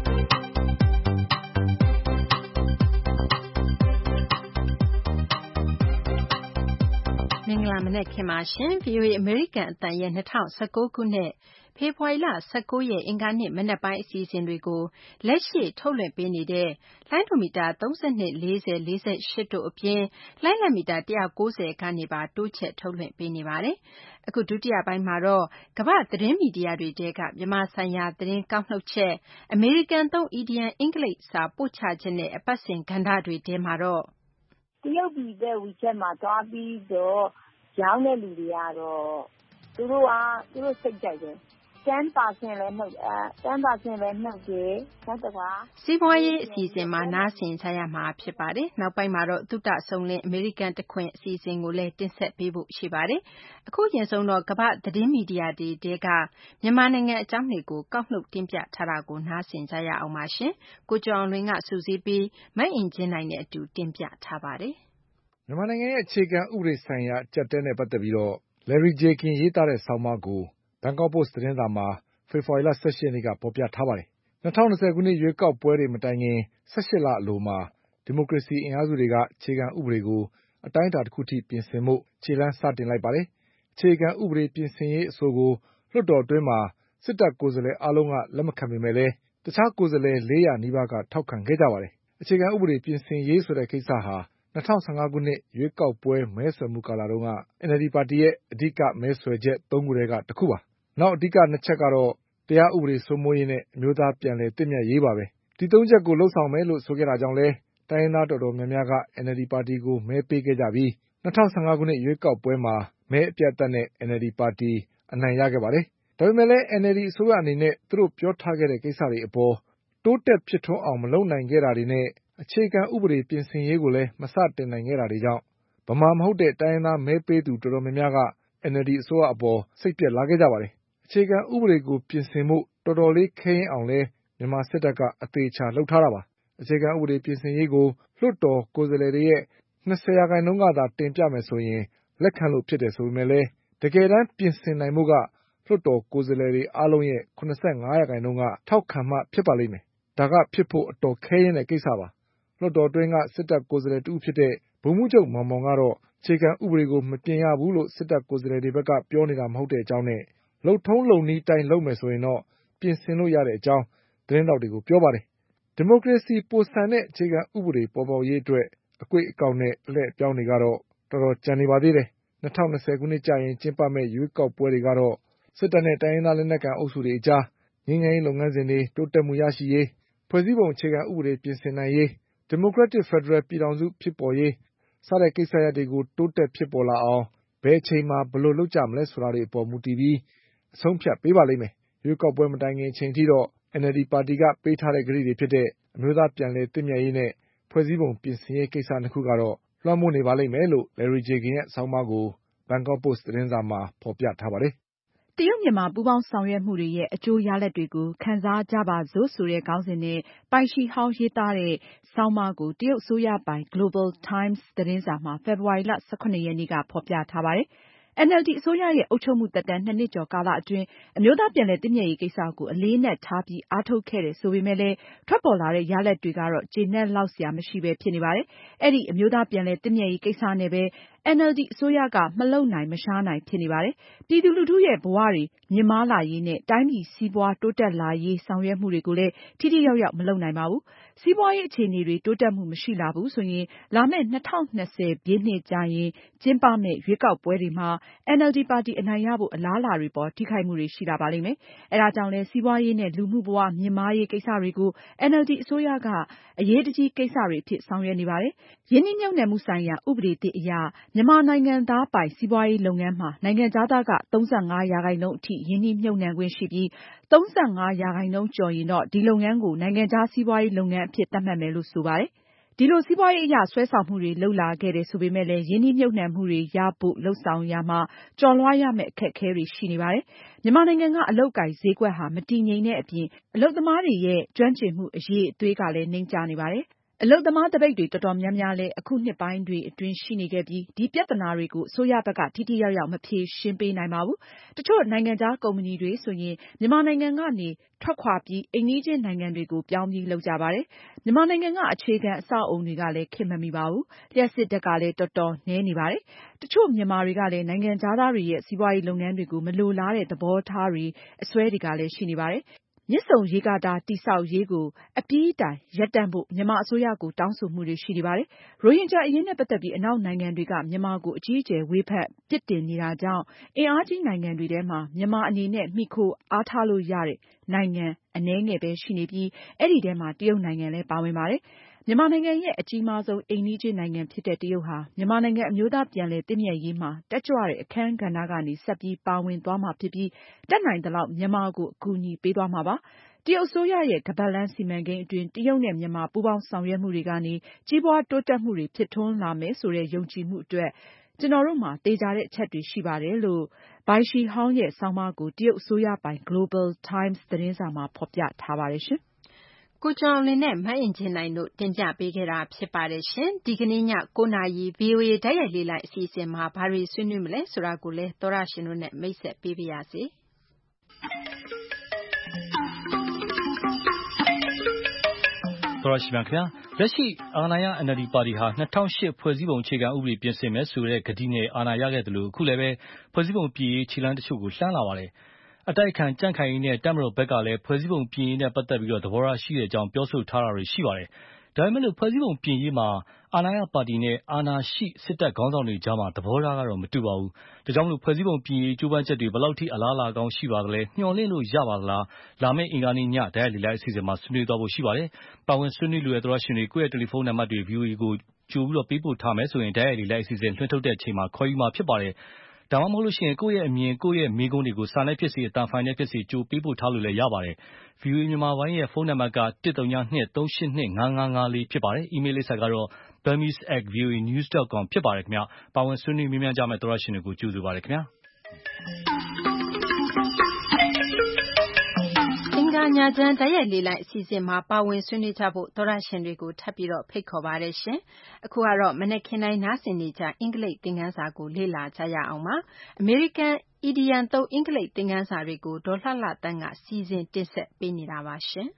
မင်္ဂလာမနက်ခင်းပါရှင် ဗွီအိုအေ အမေရိကန်အသံရဲ့၂၀၁၉ခုနှစ်ဖေဖော်ဝါရီလ၁၉ရက်အင်္ဂါနေ့မနက်ပိုင်းအစီအစဉ်တွေကိုလက်ရှိထုတ်လွှင့်ပေးနေတဲ့လိုင်းဒိုမီတာ၃၂ ၄၀ ၄၈တို့အပြင်လိုင်းလံမီတာone ninetyကနေပါတိုးချဲ့ထုတ်လွှင့်ပေးနေပါတယ်။အခုဒုတိယပိုင်းမှာတော့ကမ္ဘာ့သတင်းမီဒီယာတွေထဲကမြန်မာဆိုင်ရာသတင်းကောက်နှုတ်ချက်အမေရိကန်သုံးအီဒီယံအင်္ဂလိပ်စာပို့ချချက်နဲ့အပတ်စဉ်ကဏ္ဍတွေထဲမှာတော့တရုတ်ပြည်တဲ့ WeChat မှာသွားပြီးတော့ရောင်းတဲ့လူတွေကတော့သူတို့ကသူတို့စိတ်ကြိုက်တယ်ten percent လည်းနှုတ်ten percent လည်းနှုတ်တယ်နောက်တစ်ခါစီးပွားရေးအစီအစဉ်မှာနားဆင်ကြရမှာဖြစ်ပါတယ်နောက်ပိုင်းမှာတော့သုတဆုံလင်းအမေရိကန်တခွင်အစီအစဉ်ကိုလည်းတင်ဆက်ပေးဖို့ရှိပါတယ်အခုရင်ဆုံးတော့ကမ္ဘာ့သတင်းမီဒီယာတွေတဲကမြန်မာနိုင်ငံအကြောင်းတွေကိုကောက်နှုတ်တင်ပြထားတာကိုနားဆင်ကြရအောင်ပါရှင်ကိုကျော်အောင်လွင်ကစူးစီးပြီးမတ်အင်ချင်းနိုင်နဲ့အတူတင်ပြထားပါတယ်မြန်မာနိုင်ငံရဲ့အခြေခံဥပဒေဆိုင်ရာအကျပ်တဲနဲ့ပတ်သက်ပြီးတော့ Larry Jakin ရေးသားတဲ့ဆောင်းပါးကို Bangkok Post သတင်းစာမှာဖေဖော်ဝါရီလ၁၈ရက်နေ့ကဖော်ပြထားပါတယ်။၂၀၂၀ခုနှစ်ရွေးကောက်ပွဲတွေမတိုင်ခင်၁၈လအလိုမှာဒီမိုကရေစီအင်အားစုတွေကအခြေခံဥပဒေကိုအတိုင်းအတာတစ်ခုထိပြင်ဆင်ဖို့ခြေလှမ်းစတင်လိုက်ပါတယ်။အခြေခံဥပဒေပြင်ဆင်ရေးအဆိုကိုလွှတ်တော်အတွင်းမှာစစ်တပ်ကိုယ်စားလှယ်အားလုံးကလက်မခံပေမဲ့လည်းတခြားကိုယ်စားလှယ်လေးရာနီးပါးကထောက်ခံခဲ့ကြပါတယ်။အခြေခံဥပဒေပြင်ဆင်ရေးဆိုတဲ့ကိစ္စဟာ၂၀၁၅ခုနှစ်ရွေးကောက်ပွဲမဲဆွယ်မှုကာလတုန်းက N L D ပါတီရဲ့အဓိကမဲဆွယ်ချက်သုံးခုထဲကတစ်ခုပါ။နောက်အဓိကနှစ်ချက်ကတော့တရားဥပဒေစိုးမိုးရေးနဲ့အမျိုးသားပြန်လည်သင့်မြတ်ရေးပါပဲ။ဒီသုံးချက်ကိုလုပ်ဆောင်မယ်လို့ဆိုခဲ့တာကြောင့်လဲတိုင်းရင်းသားတော်တော်များများက N L D ပါတီကိုမဲပေးခဲ့ကြပြီး၂၀၁၅ခုနှစ်ရွေးကောက်ပွဲမှာမဲအပြတ်အသတ်နဲ့ N L D ပါတီအနိုင်ရခဲ့ပါတယ်။ဒါပေမဲ့လည်း N L D အစိုးရအနေနဲ့သူတို့ပြောထားခဲ့တဲ့ကိစ္စတွေအပေါ်တိုးတက်ဖြစ်ထွန်းအောင်မလုပ်နိုင်ခဲ့တာတွေနဲ့အခြေခံဥပဒေပြင်ဆင်ရေးကိုလည်းမစတင်နိုင်ခဲ့တာတွေကြောင့်ဗမာမဟုတ်တဲ့တိုင်းရင်းသားမဲပေးသူတော်တော်များများက N L D အစိုးရအပေါ်စိတ်ပျက်လာခဲ့ကြပါတယ်။အခြေခံဥပဒေကိုပြင်ဆင်ဖို့တော်တော်လေးခဲယဉ်းအောင်လဲမြန်မာစစ်တပ်ကအသေးချာလုပ်ထားတာပါ။အခြေခံဥပဒေပြင်ဆင်ရေးကိုလွှတ်တော်ကိုယ်စားလှယ်တွေရဲ့၂၀ရာခိုင်နှုန်းကသာတင်ပြမယ်ဆိုရင်လက်ခံလို့ဖြစ်တယ်ဆိုပေမဲ့လည်းတကယ်တမ်းပြင်ဆင်နိုင်မှုကလွှတ်တော်ကိုယ်စားလှယ်တွေအားလုံးရဲ့၇၅ရာခိုင်နှုန်းကထောက်ခံမှဖြစ်ပါလိမ့်မယ်။ဒါကဖြစ်ဖို့အတော်ခဲယဉ်းတဲ့ကိစ္စပါ။လွှတ်တော်အတွင်းကစစ်တပ်ကိုယ်စားလှယ်တဦးဖြစ်တဲ့ဗိုလ်မှူးချုပ်မောင်မောင်ကတော့အခြေခံဥပဒေကိုမပြင်ရဘူးလို့စစ်တပ်ကိုယ်စားလှယ်တွေဘက်ကပြောနေတာမဟုတ်တဲ့အကြောင်းနဲ့လုပ်ထုံးလုပ်နည်းတိုင်းလုပ်မယ်ဆိုရင်တော့ပြင်ဆင်လို့ရတဲ့အကြောင်းသတင်းထောက်တွေကိုပြောပါတယ်။ဒီမိုကရေစီပိုဆန်တဲ့အခြေခံဥပဒေပေါ်ပေါက်ရေးအတွက်အကွေ့အကောက်နဲ့အလှည့်အပြောင်းတွေကတော့တော်တော်ကြံနေပါသေးတယ်။၂၀၂၀ခုနှစ်ကျရင်ကျင်းပမယ့်ရွေးကောက်ပွဲတွေကတော့စစ်တပ်နဲ့တိုင်းရင်းသားလက်နက်ကိုင်အုပ်စုတွေအကြားငြိမ်းချမ်းရေးလုပ်ငန်းစဉ်တွေတိုးတက်မှုရရှိရေးဖွဲ့စည်းပုံအခြေခံဥပဒေပြင်ဆင်နိုင်ရေးဒီမိုကရက်တစ်ဖက်ဒရယ်ပြည်ထောင်စုဖြစ်ပေါ်ရေးစတဲ့ကိစ္စရပ်တွေကိုတိုးတက်ဖြစ်ပေါ်လာအောင်ဘယ်အချိန်မှာဘယ်လိုလုပ်ကြမလဲဆိုတာတွေအပေါ်မူတည်ပြီးအဆုံးဖြတ်ပေးပါလိမ့်မယ်။ရွေးကောက်ပွဲမတိုင်ခင်အချိန်ထိတော့ N L D ပါတီကပေးထားတဲ့ကတိတွေဖြစ်တဲ့အမျိုးသားပြန်လည်သင့်မြတ်ရေးနဲ့ဖွဲ့စည်းပုံပြင်ဆင်ရေးကိစ္စနှစ်ခုကတော့လွှမ်းမိုးနေပါလိမ့်မယ်လို့ Larry Jakin ရဲ့ဆောင်းပါးကို Bangkok Post သတင်းစာမှာဖော်ပြထားပါတယ်။တရုတ်မြန်မာပူးပေါင်းဆောင်ရွက်မှုတွေရဲ့အကျိုးရလဒ်တွေကိုခံစားကြပါစို့ဆိုတဲ့ခေါင်းစဉ်နဲ့ပိုင်ရှီဟောင်းရေးသားတဲ့ဆောင်းပါးကိုတရုတ်အစိုးရပိုင် Global Times သတင်းစာမှာဖေဖေါ်ဝါရီလ၁၇ရက်နေ့ကဖော်ပြထားပါတယ်။ N L D အစိုးရရဲ့အုပ်ချုပ်မှုသက်တမ်းနှစ်နှစ်ကျော်ကာလအတွင်းအမျိုးသားပြန်လည်သင့်မြတ်ရေးကိစ္စကိုအလေးအနက်ထားပြီးအားထုတ်ခဲ့တယ်ဆိုပေမဲ့လည်းထွက်ပေါ်လာတဲ့ရလဒ်တွေကတော့ကျေနပ်လောက်စရာမရှိပဲဖြစ်နေပါတယ်။အဲဒီအမျိုးသားပြန်လည်သင့်မြတ်ရေးကိစ္စနဲ့ပဲ N L D အစိုးရကမလုပ်နိုင်မရှားနိုင်ဖြစ်နေပါတယ်။ပြည်သူလူထုရဲ့ဘဝတွေမြင့်မားလာရေးနဲ့တိုင်းပြည်စီးပွားတိုးတက်လာရေးဆောင်ရွက်မှုတွေကိုလည်းထိထိရောက်ရောက်မလုပ်နိုင်ပါဘူး။စီးပွားရေးအခြေအနေတွေတိုးတက်မှုမရှိလာဘူးဆိုရင်လာမယ့်၂၀၂၀ပြည့်နှစ်ကျရင်ကျင်းပမယ့်ရွေးကောက်ပွဲတွေမှာ N L D ပါတီအနိုင်ရဖို့အလားအလာတွေပေါ်ထိခိုက်မှုတွေရှိလာပါလိမ့်မယ်။အဲဒါကြောင့်လည်းစီးပွားရေးနဲ့လူမှုဘဝမြင့်မားရေးကိစ္စတွေကို N L D အစိုးရကအရေးတကြီးကိစ္စတွေအဖြစ်ဆောင်ရွက်နေပါတယ်။ရင်းနှီးမြှုပ်နှံမှုဆိုင်ရာဥပဒေသစ်အရမြန်မာနိုင်ငံသားပိုင်စီးပွားရေးလုပ်ငန်းမှာနိုင်ငံခြားသားက၃၅ရာခိုင်နှုန်းအထိရင်းနှီးမြှုပ်နှံခွင့်ရှိပြီး၃၅ရာခိုင်နှုန်းကျော်ရင်တော့ဒီလုပ်ငန်းကိုနိုင်ငံခြားစီးပွားရေးလုပ်ငန်းအဖြစ်သတ်မှတ်မယ်လို့ဆိုပါတယ်။ဒီလိုစီးပွားရေးအရဆွဲဆောင်မှုတွေလုပ်လာခဲ့တယ်ဆိုပေမဲ့လည်းရင်းနှီးမြှုပ်နှံမှုတွေရဖို့လှုပ်ဆောင်ရမှာကျော်လွှားရမယ့်အခက်အခဲတွေရှိနေပါတယ်။မြန်မာနိုင်ငံကအလုပ်အကိုင်ဈေးကွက်ဟာမတည်ငြိမ်တဲ့အပြင်အလုပ်သမားတွေရဲ့ကျွမ်းကျင်မှုအရေးအသွေးကလည်းနှိမ့်ကျနေပါတယ်။အလုပ်သမားသပိတ်တွေတော်တော်များများလည်းအခုနှစ်ပိုင်းတွေအတွင်းရှိနေခဲ့ပြီးဒီပြဿနာတွေကိုအစိုးရဘက်ကထိထိရောက်ရောက်မဖြေရှင်းပေးနိုင်ပါဘူး။တချို့နိုင်ငံခြားကုမ္ပဏီတွေဆိုရင်မြန်မာနိုင်ငံကနေထွက်ခွာပြီးအိမ်နီးချင်းနိုင်ငံတွေကိုပြောင်းပြီးလုပ်ကြပါတယ်။မြန်မာနိုင်ငံကအခြေခံအဆောက်အအုံတွေကလည်းခေတ်မမီပါဘူး။လျှပ်စစ်ဓာတ်ကလည်းတော်တော်နည်းနေပါတယ်။တချို့မြန်မာတွေကလည်းနိုင်ငံခြားသားတွေရဲ့စီးပွားရေးလုပ်ငန်းတွေကိုမလိုလားတဲ့သဘောထားတွေအစွဲတွေကလည်းရှိနေပါတယ်။မြစ်ဆုံရေကာတာတည်ဆောက်ရေးကိုအပြီးတိုင်ရပ်တန့်ဖို့မြန်မာအစိုးရကိုတောင်းဆိုမှုတွေရှိနေပါတယ်။ရိုဟင်ဂျာအရေးနဲ့ပတ်သက်ပြီးအနောက်နိုင်ငံတွေကမြန်မာကိုအကြီးအကျယ်ဝေဖန်ပြစ်တင်နေတာကြောင့်အင်အားကြီးနိုင်ငံတွေထဲမှာမြန်မာအနေနဲ့မှီခိုအားထားလို့ရတဲ့နိုင်ငံအနည်းငယ်ပဲရှိနေပြီးအဲ့ဒီထဲမှာတရုတ်နိုင်ငံလည်းပါဝင်ပါတယ်။မြန်မာနိုင်ငံရဲ့အကြီးမားဆုံးအိမ်နီးချင်းနိုင်ငံဖြစ်တဲ့တရုတ်ဟာမြန်မာနိုင်ငံအမျိုးသားပြန်လည်သင့်မြတ်ရေးမှာတက်ကြွတဲ့အခန်းကဏ္ဍကနေဆက်ပြီးပါဝင်သွားမှာဖြစ်ပြီးတတ်နိုင်သလောက်မြန်မာကိုအကူအညီပေးသွားမှာပါ။တရုတ်အစိုးရရဲ့ခါးပတ်လမ်းစီမံကိန်းအတွင်းတရုတ်နဲ့မြန်မာပူးပေါင်းဆောင်ရွက်မှုတွေကနေကြီးပွားတိုးတက်မှုတွေဖြစ်ထွန်းလာမယ်ဆိုတဲ့ယုံကြည်မှုအတွက်ကျနော်တို့မှာသေချာတဲ့အချက်တွေရှိပါတယ်လို့ဘိုင်ရှီဟောင်းရဲ့ဆောင်းပါးကိုတရုတ်အစိုးရပိုင် Global Times သတင်းစာမှာဖော်ပြထားပါတယ်ရှင်။ကိုကျော်အောင်လွင်နဲ့မအင်ကြင်းနိုင်တို့တင်ပြပေးခဲ့တာဖြစ်ပါတယ်ရှင်။ဒီကနေ့ည၉နာရီ ဗွီအိုအေတိုက်ရိုက်လေ့လာအစီအစဉ်မှာဘာတွေဆွေးနွေးမလဲဆိုတာကိုလည်းသောရရှင်တို့နဲ့မိတ်ဆက်ပေးပါရစေ။သောရရှိပါခင်ဗျာလက်ရှိအာဏာရ N L D ပါတီဟာ၂၀၀၈ဖွဲ့စည်းပုံအခြေခံဥပဒေပြင်ဆင်မယ်ဆိုတဲ့ကတိနဲ့အာဏာရခဲ့တယ်လို့အခုလည်းပဲဖွဲ့စည်းပုံပြည်ရေးခြေလှမ်းတချို့ကိုလှမ်းလာပါတယ်အတိုက်ခံကြန့်ခိုင်ရေးနဲ့တပ်မတော်ဘက်ကလည်းဖွဲ့စည်းပုံပြင်ရေးနဲ့ပတ်သက်ပြီးတော့သဘောထားရှိတဲ့အကြောင်းပြောဆိုထားတာတွေရှိပါတယ်ဒါပေမဲ့လို့ဖွဲ့စည်းပုံပြင်ရေးမှာအာဏာရပါတီနဲ့အာဏာရှိစစ်တပ်ခေါင်းဆောင်တွေကြားမှာသဘောထားကတော့မတူပါဘူးဒါကြောင့်မလို့ဖွဲ့စည်းပုံပြင်ရေးကြိုးပမ်းချက်တွေဘယ်လောက်ထိအလားအလာကောင်းရှိပါသလဲမျှော်လင့်လို့ရပါသလားလာမယ့်အင်္ဂါနေ့ညတိုက်ရိုက်လေ့လာအစီအစဉ်မှာဆွေးနွေးသွားဖို့ရှိပါတယ်ပါဝင်ဆွေးနွေးလိုတဲ့သောရရှင်တွေကိုယ့်ရဲ့တယ်လီဖုန်းနံပါတ်တွေ ဗွီအိုအေကိုကြိုပြီးတော့ပေးပို့ထားမယ်ဆိုရင်တိုက်ရိုက်လေ့လာအစီအစဉ်လွှင့်ထုတ်တဲ့အချိန်မှာခေါ်ယူမှာဖြစ်ပါတယ်ဒါမှမဟုတ်လို့ရှိရင်ကိုယ့်ရဲ့အမြင်ကိုယ့်ရဲ့မိကုန်းတွေကိုစာနဲ့ဖြစ်စေအတန်ဖိုင်နဲ့ဖြစ်စေကြိုပေးပို့ထားလို့လည်းရပါတယ်။ဗွီအိုအေမြန်မာပိုင်းရဲ့ဖုန်းနံပါတ်ကတစ်သုံး၂နှစ်သုံးရှစ်နှစ်ငါးငါးငါးလေးဖြစ်ပါတယ်။ အီးမေးလ်လိပ်စာကတော့ burmese at voanews dot com ဖြစ်ပါတယ်ခင်ဗျ။ပါဝင်ဆွေးနွေးမေးမြန်းကြမယ့်သောရရှင်တွေကိုကြိုဆိုပါရစေခင်ဗျာ။ညချမ်းတိုက်ရိုက်လေလိုက်အစီအစဉ်မှာပါဝင်ဆွေးနွေးကြဖို့သောရရှင်တွေကိုထပ်ပြီးတော့ဖိတ်ခေါ်ပါတယ်ရှင်။အခုကတော့မနက်ခင်းတိုင်းနားဆင်နေကြအင်္ဂလိပ်သင်ခန်းစာကိုလေ့လာကြရအောင်ပါ။အမေရိကန်အီဒီယံသုံးအင်္ဂလိပ်သင်ခန်းစာတွေကိုဒေါ်လှလှတန်းကစီစဉ်တင်ဆက်ပေးနေတာပါရှင်။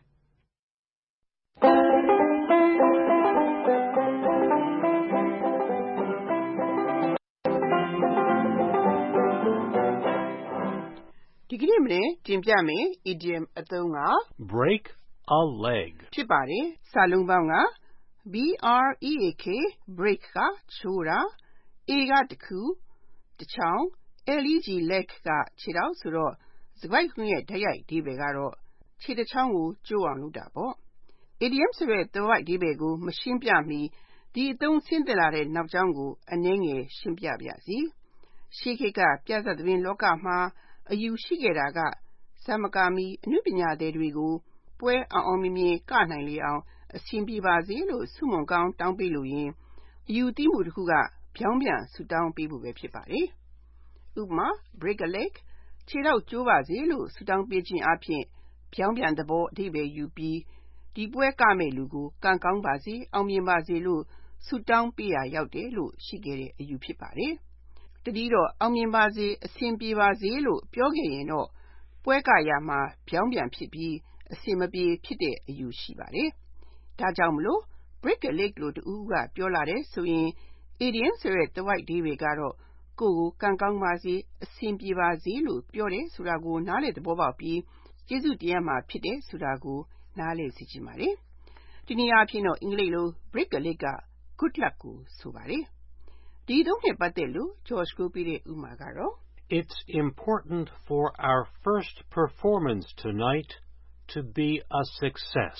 ဒီကနေ့မနေ့တင်ပြမယ် idiom အသုံးက break a leg ဖြစ်ပါတယ်စာလုံးပေါင်းက B R E A K break ကချိုးတာ A ကတခုတချောင်း L E G leg ကခြေထောက်ဆိုတော့စကားခွင့်ရဲ့ဓာတ်ရိုက်အဓိပ္ပာယ်ကတော့ခြေတစ်ချောင်းကိုကျိုးအောင်လုပ်တာပေါ့ idiom ဆိုတဲ့သွယ်ဝိုက်အဓိပ္ပာယ်ကိုမရှင်းပြမီဒီအသုံးဆင်းသက်လာတဲ့နောက်ကြောင်းကိုအနည်းငယ်ရှင်းပြပါရစေရှေးခေတ်ကပြဿနာလောကမှာအယူရှိခဲ့တာကဇမကာမီအနုပညာသည်တွေကိုပွဲအောင်အောင်မြင်မြင်ကနိုင်လေအောင်အဆင်ပြေပါစေလို့ဆုမွန်ကောင်းတောင်းပေးလို့ရင်အယူသိမှုတစ်ခုကပြောင်းပြန်ဆူတောင်းပေးဖို့ပဲဖြစ်ပါတယ်ဥပမာ break a leg ခြေထောက်ကျိုးပါစေလို့ဆုတောင်းပေးခြင်းအပြင်ပြောင်းပြန်သဘောအဓိပ္ပာယ်ယူပြီးဒီပွဲကမဲ့လူကိုကံကောင်းပါစေအောင်မြင်ပါစေလို့ဆုတောင်းပေးရရောက်တယ်လို့ရှိခဲ့တဲ့အယူဖြစ်ပါတယ်တတိတော့အောင်မြင်ပါစေအဆင်ပြေပါစေလို့ပြောခဲ့ရင်တော့ပွဲကရမှာပြောင်းပြန်ဖြစ်ပြီးအဆင်မပြေဖြစ်တဲ့အယူရှိပါတယ်ဒါကြောင့်မလို့ break a leg လို့တူကပြောလာတယ်ဆိုရင် idiom ဆိုတဲ့သွယ်ဝိုက်အဓိပ္ပာယ်ကတော့ကိုယ်ကိုကံကောင်းပါစေအဆင်ပြေပါစေလို့ပြောတယ်ဆိုတာကိုနားလည်သဘောပေါက်ပြီးကျေးဇူးတရားမှာဖြစ်တယ်ဆိုတာကိုနားလည်စေချင်ပါတယ်ဒီနေ့အဖြစ်တော့အင်္ဂလိပ်လို break a leg က good luck ကိုဆိုပါတယ်ဒီသုံးနဲ့ပတ်သက်လို့ George ကိုပြတဲ့ဥပမာကတော့ It's important for our first performance tonight to be a success.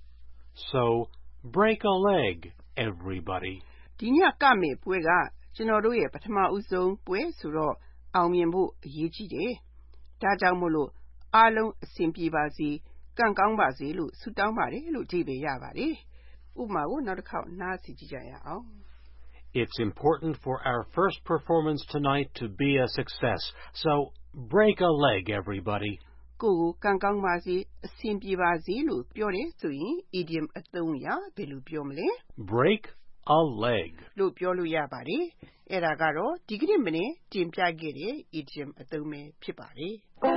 So break a leg, everybody. ဒီညကမဲ့ပွဲကကျွန်တော်တို့ရဲ့ပထမဦးဆုံးပွဲဆိုတော့အောင်မြင်ဖို့အရေးကြီးတယ်ဒါကြောင့်မို့လို့အားလုံးအဆင်ပြေပါစေကံကောင်းပါစေလို့ဆုတောင်းပါတယ်လို့အဓိပ္ပာယ်ရပါတယ်ဥပမာကိုနောက်တစ်ခေါက်နားဆင်ကြည့်ကြရအောင် It's important for our first performance tonight to be a success. So break a leg, everybody. ကိုကိုကံကောင်းပါစေအဆင်ပြေပါစေလို့ပြောတယ်ဆိုရင် idiom အသုံးအရာဘယ်လိုပြောမလဲ Break a leg လို့ပြောလို့ရပါတယ်အဲ့ဒါကတော့ဒီကနေ့မနေ့တင်ပြခဲ့တဲ့ idiom အသုံးပဲဖြစ်ပါတယ်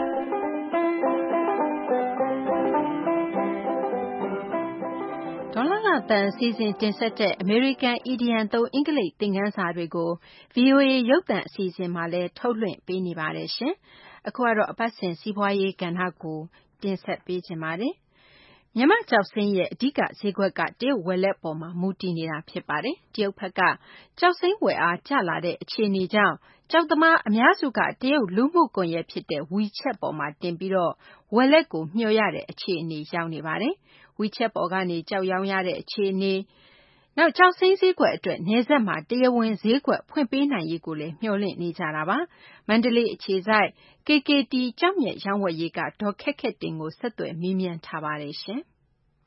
ဒေါ်လာလာတန်စီစဉ်တင်ဆက်တဲ့ American Idiom သုံးအင်္ဂလိပ်သင်ခန်းစာတွေကို ဗီအိုအေ ရုပ်သံအစီအစဉ်မှာလည်းထုတ်လွှင့်ပေးနေပါတယ်ရှင်။အခုကတော့အပတ်စဉ်စီးပွားရေးကဏ္ဍကိုတင်ဆက်ပေးချင်ပါတယ်။မြန်မာကျောက်စိမ်းရဲ့အဓိကဈေးကွက်ကတရုတ်ဝယ်လက်ပေါ်မှာမူတည်နေတာဖြစ်ပါတယ်။တရုတ်ဘက်ကကျောက်စိမ်းဝယ်အားကျလာတဲ့အခြေအနေကြောင့်ကျောက်သမားအများစုကတရုတ်လူမှုကွန်ရက်ဖြစ်တဲ့ WeChat ပေါ်မှာတင်ပြီးတော့ဝယ်လက်ကိုမျှော်ရတဲ့အခြေအနေရောက်နေပါတယ်။ WeChat ပေါ်ကနေကြောက်ရောင်းရတဲ့အခြေအနေနောက်ကျောက်စိမ်းဈေးကွက်အတွက်နေဆက်မှာတရားဝင်ဈေးကွက်ဖွင့်ပေးနိုင်ရေးကိုလည်းမျှော်လင့်နေကြတာပါ။မန္တလေးအခြေစိုက် ကေ ကေ တီ ကျောက်မျက်ရောင်းဝယ်ရေးကဒေါ်ခက်ခက်တင်ကိုဆက်သွယ်မေးမြန်းထားပါတယ်ရှင်။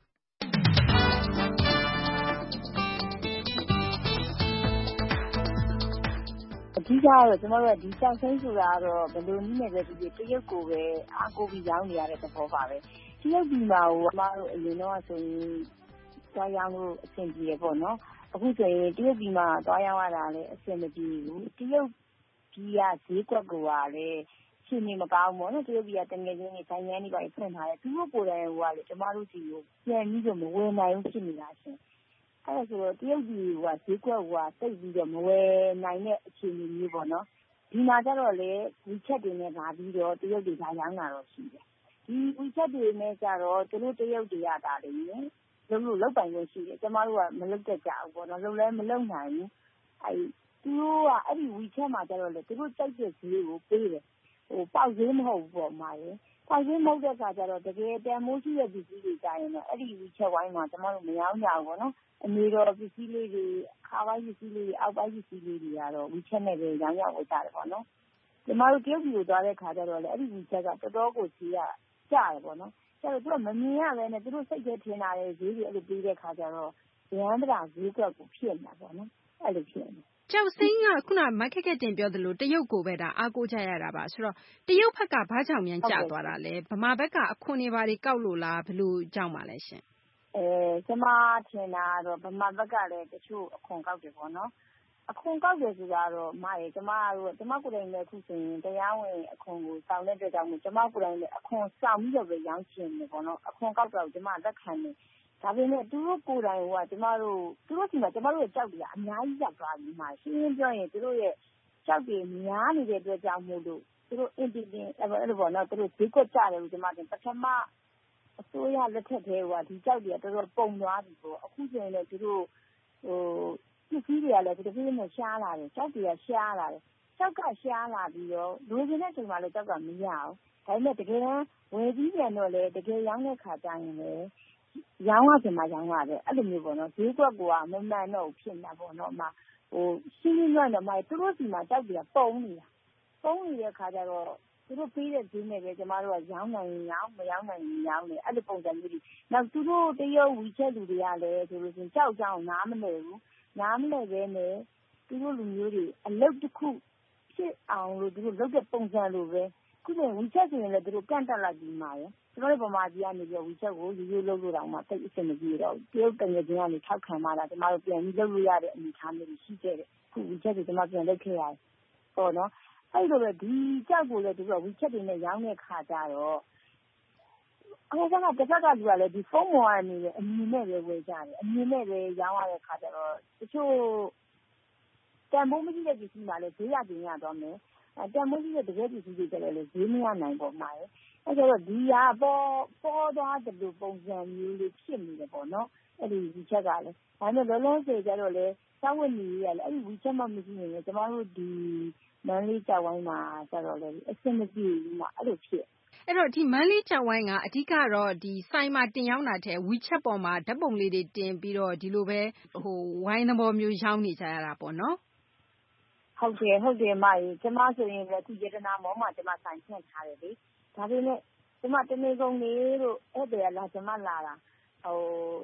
အဓိကကတော့ကျမတို့ကဒီကျောက်စိမ်းဆိုတာကတော့ဘယ်လိုနည်းနဲ့ပဲဒီတရုတ်ကိုပဲအားကိုးပြီးရောင်းနေရတဲ့သဘောပါပဲ။တရုတ်ပြည်မှာဟိုအမားတို့အရင်တော့ဆိုရင်သွားရောင်းလို့အဆင်ပြေတယ်ပေါ့နော်အခုဆိုရင်တရုတ်ပြည်မှာသွားရောင်းရတာလည်းအဆင်မပြေဘူးတရုတ်ပြည်ကဈေးကွက်ကလည်းရှင်းနေမကောင်းဘူးနော်တရုတ်ပြည်ကတငယ်ချင်းတွေဆိုင်ငန်းတွေပါဖွင့်ထားတယ်သူတို့ကိုယ်တိုင်ဟိုကလေကျမတို့စီကိုပြန်ပြီးတော့မဝယ်နိုင်ဘူးဖြစ်နေတာရှင်အဲ့ဒါဆိုတော့တရုတ်ပြည်ကဈေးကွက်ကတိတ်ပြီးတော့မဝယ်နိုင်တဲ့အခြေအနေမျိုးပေါ့နော်ဒီမှာကျတော့လေ WeChat တွေနဲ့လာပြီးတော့တရုတ်တွေကရောင်းတာတော့ရှိတယ်ဒီ WeChat တွေနဲ့ကြတော့သူတို့တရုတ်တွေကတာလေလုံးလို့လောက်ပိုင်လို့ရှိတယ်ကျမတို့ကမလုပ်တတ်ကြဘူးပေါ့နော်လုံးလဲမလုပ်နိုင်ဘူးအဲသူတို့ကအဲ့ဒီ WeChat မှာကျတော့လေသူတို့ကြိုက်တဲ့ဈေးကိုပေးတယ်ဟိုပေါက်ဈေးမဟုတ်ဘူးပေါ့မှာရယ်ပေါက်ဈေးမဟုတ်တဲ့အခါကျတော့တကယ်တန်မိုးရှိတဲ့ပစ္စည်းတွေကြရင်တော့အဲ့ဒီ WeChat ဝိုင်းမှာကျမတို့မရောင်းကြဘူးပေါ့နော်အနေတော်ပစ္စည်းလေးတွေခါပိုင်းပစ္စည်းလေးတွေအောက်ပိုင်းပစ္စည်းလေးတွေကတော့ WeChat နဲ့ပဲရောင်းရဝယ်ကြတယ်ပေါ့နော်ကျမတို့တရုတ်ပြည်ကိုသွားတဲ့အခါကျတော့လေအဲ့ဒီ WeChat ကတော်တော်ကိုဈေးကကျတယ်ပေါ့နော်ကျတော့သူကမမြင်ရပဲနဲ့သူတို့စိတ်ထဲထင်တာလေဈေးတွေအဲ့လိုပေးတဲ့ခါကျတော့ရဟန်းတရာဈေးကွက်ကိုဖြစ်နေတာပေါ့နော်အဲ့လိုဖြစ်နေကျောက်စိမ်းကခုနမခက်ခက်တင်ပြောသလိုတရုတ်ကိုပဲဒါအားကိုးကြရတာပါဆိုတော့တရုတ်ဘက်ကဘာကြောင့်မြန်ကျသွားတာလဲဗမာဘက်ကအခွန်တွေဘာတွေကောက်လို့လားဘယ်လိုကြောင့်ပါလဲရှင်အဲကျမထင်တာတော့ဗမာဘက်ကလည်းတချို့အခွန်ကောက်တယ်ပေါ့နော်အခွန်ကောက်တယ်ဆိုတာတော့မရကျမတို့ကျမကိုယ်တိုင်လည်းအခုဆိုရင်တရားဝင်အခွန်ကိုစောင့်တဲ့အတွက်ကြောင့်မို့ကျမကိုယ်တိုင်လည်းအခွန်စောင့်ပြီးတော့ပဲရောင်းချင်တယ်ပေါ့နော်အခွန်ကောက်တော့ကျမလက်ခံတယ်ဒါပေမဲ့သူတို့ကိုယ်တိုင်ကကျမတို့သူတို့စီမှာကျမတို့ရဲ့ကြောက်တွေကအများကြီးရောက်သွားပြီမှာရှင်းရှင်းပြောရင်သူတို့ရဲ့ကြောက်တွေများနေတဲ့အတွက်ကြောင့်မို့လို့သူတို့ independent အဲ့လိုပေါ့နော်သူတို့ဈေးကွက်ကြတယ်လို့ကျမတင်ပထမအစိုးရလက်ထက်ထဲကဒီကြောက်တွေကတော်တော်ပုံသွားပြီပေါ့အခုဆိုရင်လည်းသူတို့ဟိုပစ္စည်းတွေကလည်းဒီတစ်ပြေးနဲ့ရှားလာတယ်ကြောက်တွေကရှားလာတယ်ကြောက်ကရှားလာပြီးတော့လူချင်းတဲ့ချိန်မှာလည်းကြောက်ကမရအောင်ဒါပေမဲ့တကယ်ဝယ်ပြီးပြန်တော့လေတကယ်ရောင်းတဲ့ခါကျရင်လည်းရောင်းရချင်မှရောင်းရတယ်အဲ့လိုမျိုးပေါ့နော်ဈေးကွက်ကမမှန်တော့ဖြစ်နေတာပေါ့နော်အမဟိုရှင်းရှင်းပြောရင်တော့မသူတို့စီမှာကြောက်တွေကပုံနေတာပုံနေတဲ့ခါကျတော့သူတို့ပေးတဲ့ဈေးနဲ့ပဲကျမတို့ကရောင်းနိုင်ရင်ရောင်းမရောင်းနိုင်ရင်ရောင်းတယ်အဲ့လိုပုံစံမျိုးတွေနောက်သူတို့တရုတ် WeChat လူတွေကလည်းဆိုလို့ရှိရင်ကြောက်ကြောင်နားမလဲဘူးနားမလဲပဲနဲ့သူတို့လူမျိုးတွေအလုပ်တစ်ခုဖြစ်အောင်လို့သူတို့လုပ်တဲ့ပုံစံလိုပဲခုဆိုရင် WeChat ဆိုရင်လည်းသူတို့ကန့်တက်လိုက်ပြီးမှာရယ်ကျွန်တော်တို့ဗမာပြည်ကနေပြီး WeChat ကိုရိုးရိုးလုပ်လို့တောင်မှတိတ်အဆင်မပြေတော့ဘူးတရုတ်တငယ်ချင်းကနေထောက်ခံမှလာကျွန်တော်တို့ပြန်ပြီးလုပ်လို့ရတဲ့အနေအထားမျိုးရှိခဲ့တယ်ခု WeChat ကိုကျွန်တော်ပြန်လုပ်ခဲ့ရတယ်ပေါ့နော်အဲ့လိုပဲဒီကြောက်ကိုလည်းသူက WeChat တွေနဲ့ရောင်းတဲ့ခါကျတော့အဲ့ဒါကတစ်ခါကလူကလည်းဒီဖုန်းပေါ်ကနေအမြင်နဲ့ပဲဝယ်ကြတယ်အမြင်နဲ့ပဲရောင်းရတဲ့ခါကျတော့တချို့တန်ဖိုးမရှိတဲ့ပစ္စည်းမှလည်းဈေးရတင်ရတော့မယ်အဲတန်ဖိုးရှိတဲ့တကယ်ပစ္စည်းတွေကျတော့လည်းဈေးမရနိုင်ပေါ်မှာရယ်အဲကျတော့ဒီကပေါ်ပေါ်သွားတဲ့လူပုံစံမျိုးလေးဖြစ်နေတယ်ပေါ့နော်အဲ့ဒီ WeChat ကလည်းဒါပေမဲ့လောလောဆယ်ကျတော့လေစောက်ဝတ်နေရလေအဲ့ဒီ WeChat မှမရှိနေလေကျမတို့ဒီမန်းလေးကြောက်ဝိုင်းမှာကျတော့လေအဆင်မပြေဘူးမှာအဲ့လိုဖြစ်အဲ့တော့ဒီမန်းလေးကြောက်ဝိုင်းကအဓိကတော့ဒီဆိုင်မှာတင်ရောက်တာတဲ့ WeChat ပေါ်မှာဓာတ်ပုံလေးတွေတင်ပြီးတော့ဒီလိုပဲဟိုဝိုင်းသဘောမျိုးရောင်းနေကြရတာပေါ့နော်ဟုတ်တယ်ဟုတ်တယ်မကြီးကျမဆိုရင်လည်းအခုရတနာမောမှာကျမဆိုင်ဖွင့်ထားတယ်လေဒါပေမဲ့ကျမတနေကုန်လေးလို့အဲ့ဒါလာကျမလာတာဟို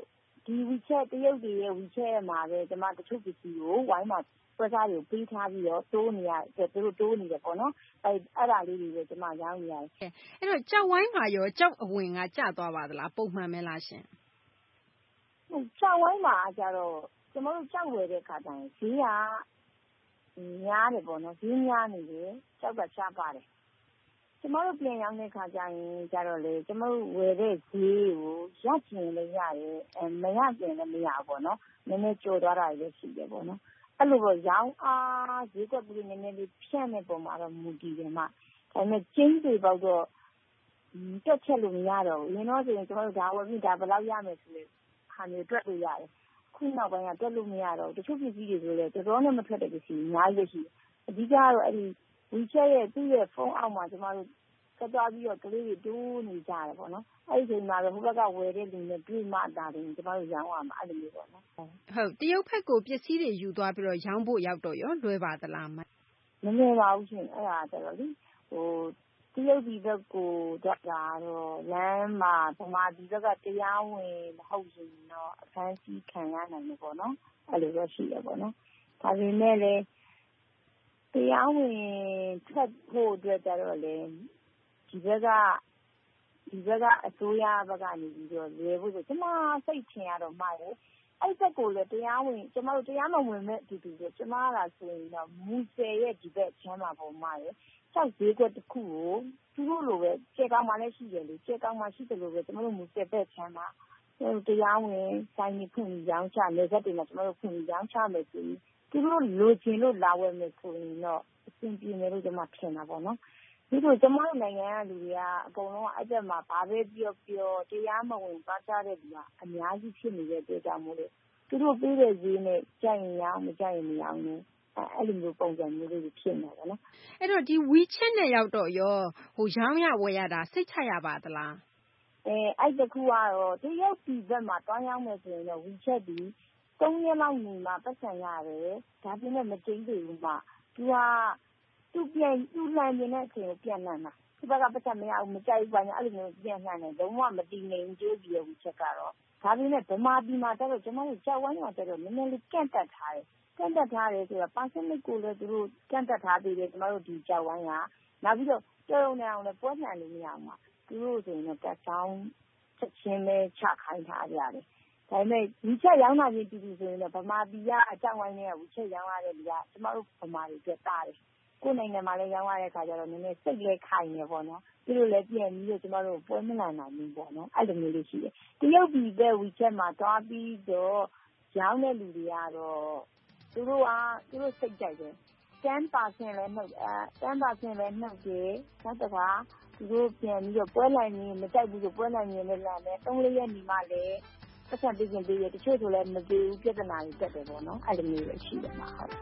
ဒီ WeChat တရုတ်တွေရဲ့ WeChat မှာပဲကျမတချို့ပစ္စည်းကိုဝိုင်းမှာပွဲစားတွေကိုပေးထားပြီးတော့တိုးနေရတယ်သူတို့တိုးနေတယ်ပေါ့နော်အဲအဲ့ဒါလေးတွေပဲကျမရောင်းနေရတယ်အဲ့တော့ကြောက်ဝိုင်းမှာရောကြောက်အဝင်ကကျသွားပါသလားပုံမှန်ပဲလားရှင်ကြောက်ဝိုင်းမှာကျတော့ကျမတို့ကြောက်ဝယ်တဲ့ခါကျရင်ဈေးကများတယ်ပေါ့နော်ဈေးများနေတယ်ကြောက်ကရှားပါတယ်ကျမတို့ပြန်ရောင်းတဲ့ခါကျရင်ကျတော့လေကျမတို့ဝယ်တဲ့ဈေးကိုရချင်လည်းရတယ်အဲမရချင်လည်းမရဘူးပေါ့နော်နည်းနည်းကြော်သွားတာလည်းရှိတယ်ပေါ့နော်အဲ့လိုပေါ့ရောင်းအားဈေးကွက်ပြီးနည်းနည်းလေးဖြန့်တဲ့ပုံမှာတော့မူတည်တယ်မှာဒါပေမဲ့ကျင်းတွေပေါက်တော့တက်ချက်လို့မရတော့ဘူးရင်းတော့ဆိုရင်ကျမတို့ဒါဝယ်ပြီးဒါဘယ်လောက်ရမယ်ဆိုလို့ဟာမျိုးတွက်လို့ရတယ်ခုနောက်ပိုင်းကတွက်လို့မရတော့တချို့ပစ္စည်းတွေဆိုလည်းတော်တော်နဲ့မထွက်တဲ့ပစ္စည်းအများကြီးရှိတယ်အဓိကတော့အဲ့ဒီ WeChat ရဲ့သူ့ရဲ့ဖုန်းအောက်မှာကျမတို့တက်သွားပြီးတော့ကလေးတွေတိုးနေကြတယ်ပေါ့နော်အဲ့ဒီချိန်မှာပဲဟိုဘက်ကဝယ်တဲ့လူနဲ့တွေ့မှတာတယ်ကျမတို့ရောင်းရမှာအဲ့လိုမျိုးပေါ့နော်ဟုတ်တရုတ်ဘက်ကိုပစ္စည်းတွေယူသွားပြီးတော့ရောင်းဖို့ရောက်တော့ရောလွယ်ပါသလားမမလွယ်ပါဘူးရှင်အဲ့ဒါကျတော့လေဟိုတရုတ်ဒီဘက်ကိုတော့လာတော့လမ်းမှာဗမာဒီဘက်ကတရားဝင်မဟုတ်ရင်တော့အခန်းကြီးခံရနိုင်တယ်ပေါ့နော်အဲ့လိုတော့ရှိရပေါ့နော်ဒါပေမဲ့လည်းတရားဝင်ထပ်ဖို့အတွက်ကြတော့လေဒီဘက်ကဒီဘက်ကအစိုးရဘက်ကနေပြီးတော့လေဖို့ဆိုကျမစိတ်ထင်ရတော့မှာလေအဲ့ဘက်ကိုလည်းတရားဝင်ကျမတို့တရားမဝင်မဲ့ဒီဒီကျမလာဆိုရင်တော့မူဆယ်ရဲ့ဒီဘက်ချမ်းမှာပုံမှာလေစောက်ဈေးကွက်တစ်ခုကိုသူတို့လိုပဲကျေကောင်းမှလည်းရှိတယ်လေကျေကောင်းမှရှိတယ်လို့ပဲကျမတို့မူဆယ်ဘက်ချမ်းမှာတရားဝင်ဆိုင်နေဖွင့်ရောင်းချလေဆက်တွေမှာကျမတို့ဖွင့်ရောင်းချမယ်ဆိုရင်သူတို့လိုချင်လို့လာဝယ်မယ်ဆိုရင်တော့အဆင်ပြေမယ်လို့ကျမထင်တာပေါ့နော်ဒီလိုကျမတို့နိုင်ငံကလူတွေကအကုန်လုံးအဲ့ဘက်မှာဘာပဲပြောပြောတရားမဝင်ပါကြတဲ့လူကအများကြီးဖြစ်နေတဲ့အတွက်ကြောင့်မို့လို့သူတို့ပေးတဲ့ဈေးနဲ့ကြိုက်ရင်ရောင်းမကြိုက်ရင်မရောင်းဘူးအဲ့လိုမျိုးပုံစံမျိုးလေးဖြစ်နေတယ်နော်အဲ့တော့ဒီ WeChat နဲ့ရောက်တော့ရောဟိုရောင်းရဝယ်ရတာစိတ်ချရပါသလားအဲအဲ့တခုကတော့တရုတ်ပြည်ဘက်မှာတွားရောင်းမယ်ဆိုရင်တော့ WeChat ဒီသုံးရက်လောက်နေမှပတ်စံရတယ်ဒါပေမဲ့မကျင်းသေးဘူးမှသူကသူပြန်သူလန်နေတဲ့အချိန်ကိုပြန်လန်တာဒီဘက်ကပတ်စံမရဘူးမကြိုက်ဘူးဘာညာအဲ့လိုမျိုးပြန်လန်တယ်လုံးဝမတည်နေဘူးကြိုးပြီး WeChat ကတော့ဒါပေမဲ့ဗမာပြည်မှာတော့ကျွန်တော်တို့ကြောက်ဝိုင်းမှာတော့နည်းနည်းလေးကန့်တက်ထားတယ်ကန့်တက်ထားတယ်ဆိုတော့ percentage ကိုလည်းသူတို့ကန့်တက်ထားသေးတယ်ကျွန်တော်တို့ဒီကြောက်ဝိုင်းကနောက်ပြီးတော့ကြောက်နေအောင်လည်းပွဲလှန်လို့မရအောင်ပါသူတို့ဆိုရင်တော့တက်ဆောင်ချက်ချင်းပဲချခိုင်းထားကြတယ်ဒါပေမဲ့ WeChat ရောင်းတာချင်းတူတူဆိုရင်တော့ဗမာပြည်ကအကြောက်ဝိုင်းနဲ့ WeChat ရောင်းရတဲ့လူကကျွန်တော်တို့ဗမာတွေအတွက်တားတယ်ကိုယ်နိုင်ငံမှာလည်းရောင်းရတဲ့ခါကျတော့နည်းနည်းစိတ်လဲခိုင်နေပေါ့နော်သူတို့လည်းပြန်ပြီးတော့ကျွန်တော်တို့ပွဲမလာနိုင်ဘူးပေါ့နော်အဲ့လိုမျိုးလေးရှိတယ်တရုတ်ပြည်ပဲ WeChat မှာတွားပြီးတော့ရောင်းတဲ့လူတွေကတော့သူတို့ကသူတို့စိတ်ကြိုက်တယ် ten percent လည်းနှုတ်အဲ ten percent လည်းနှုတ်တယ်နောက်တစ်ခါသူတို့ပြန်ပြီးတော့ပွဲလာနေမကြိုက်ဘူးဆိုပွဲလာနေလည်းလာတယ်သုံးလေးရက်နေမှလည်းပတ်စံပေးခြင်းပေးရတချို့ဆိုလည်းမပေးဘူးပြဿနာတွေတက်တယ်ပေါ့နော်အဲ့လိုမျိုးလည်းရှိတယ်မှာဟုတ်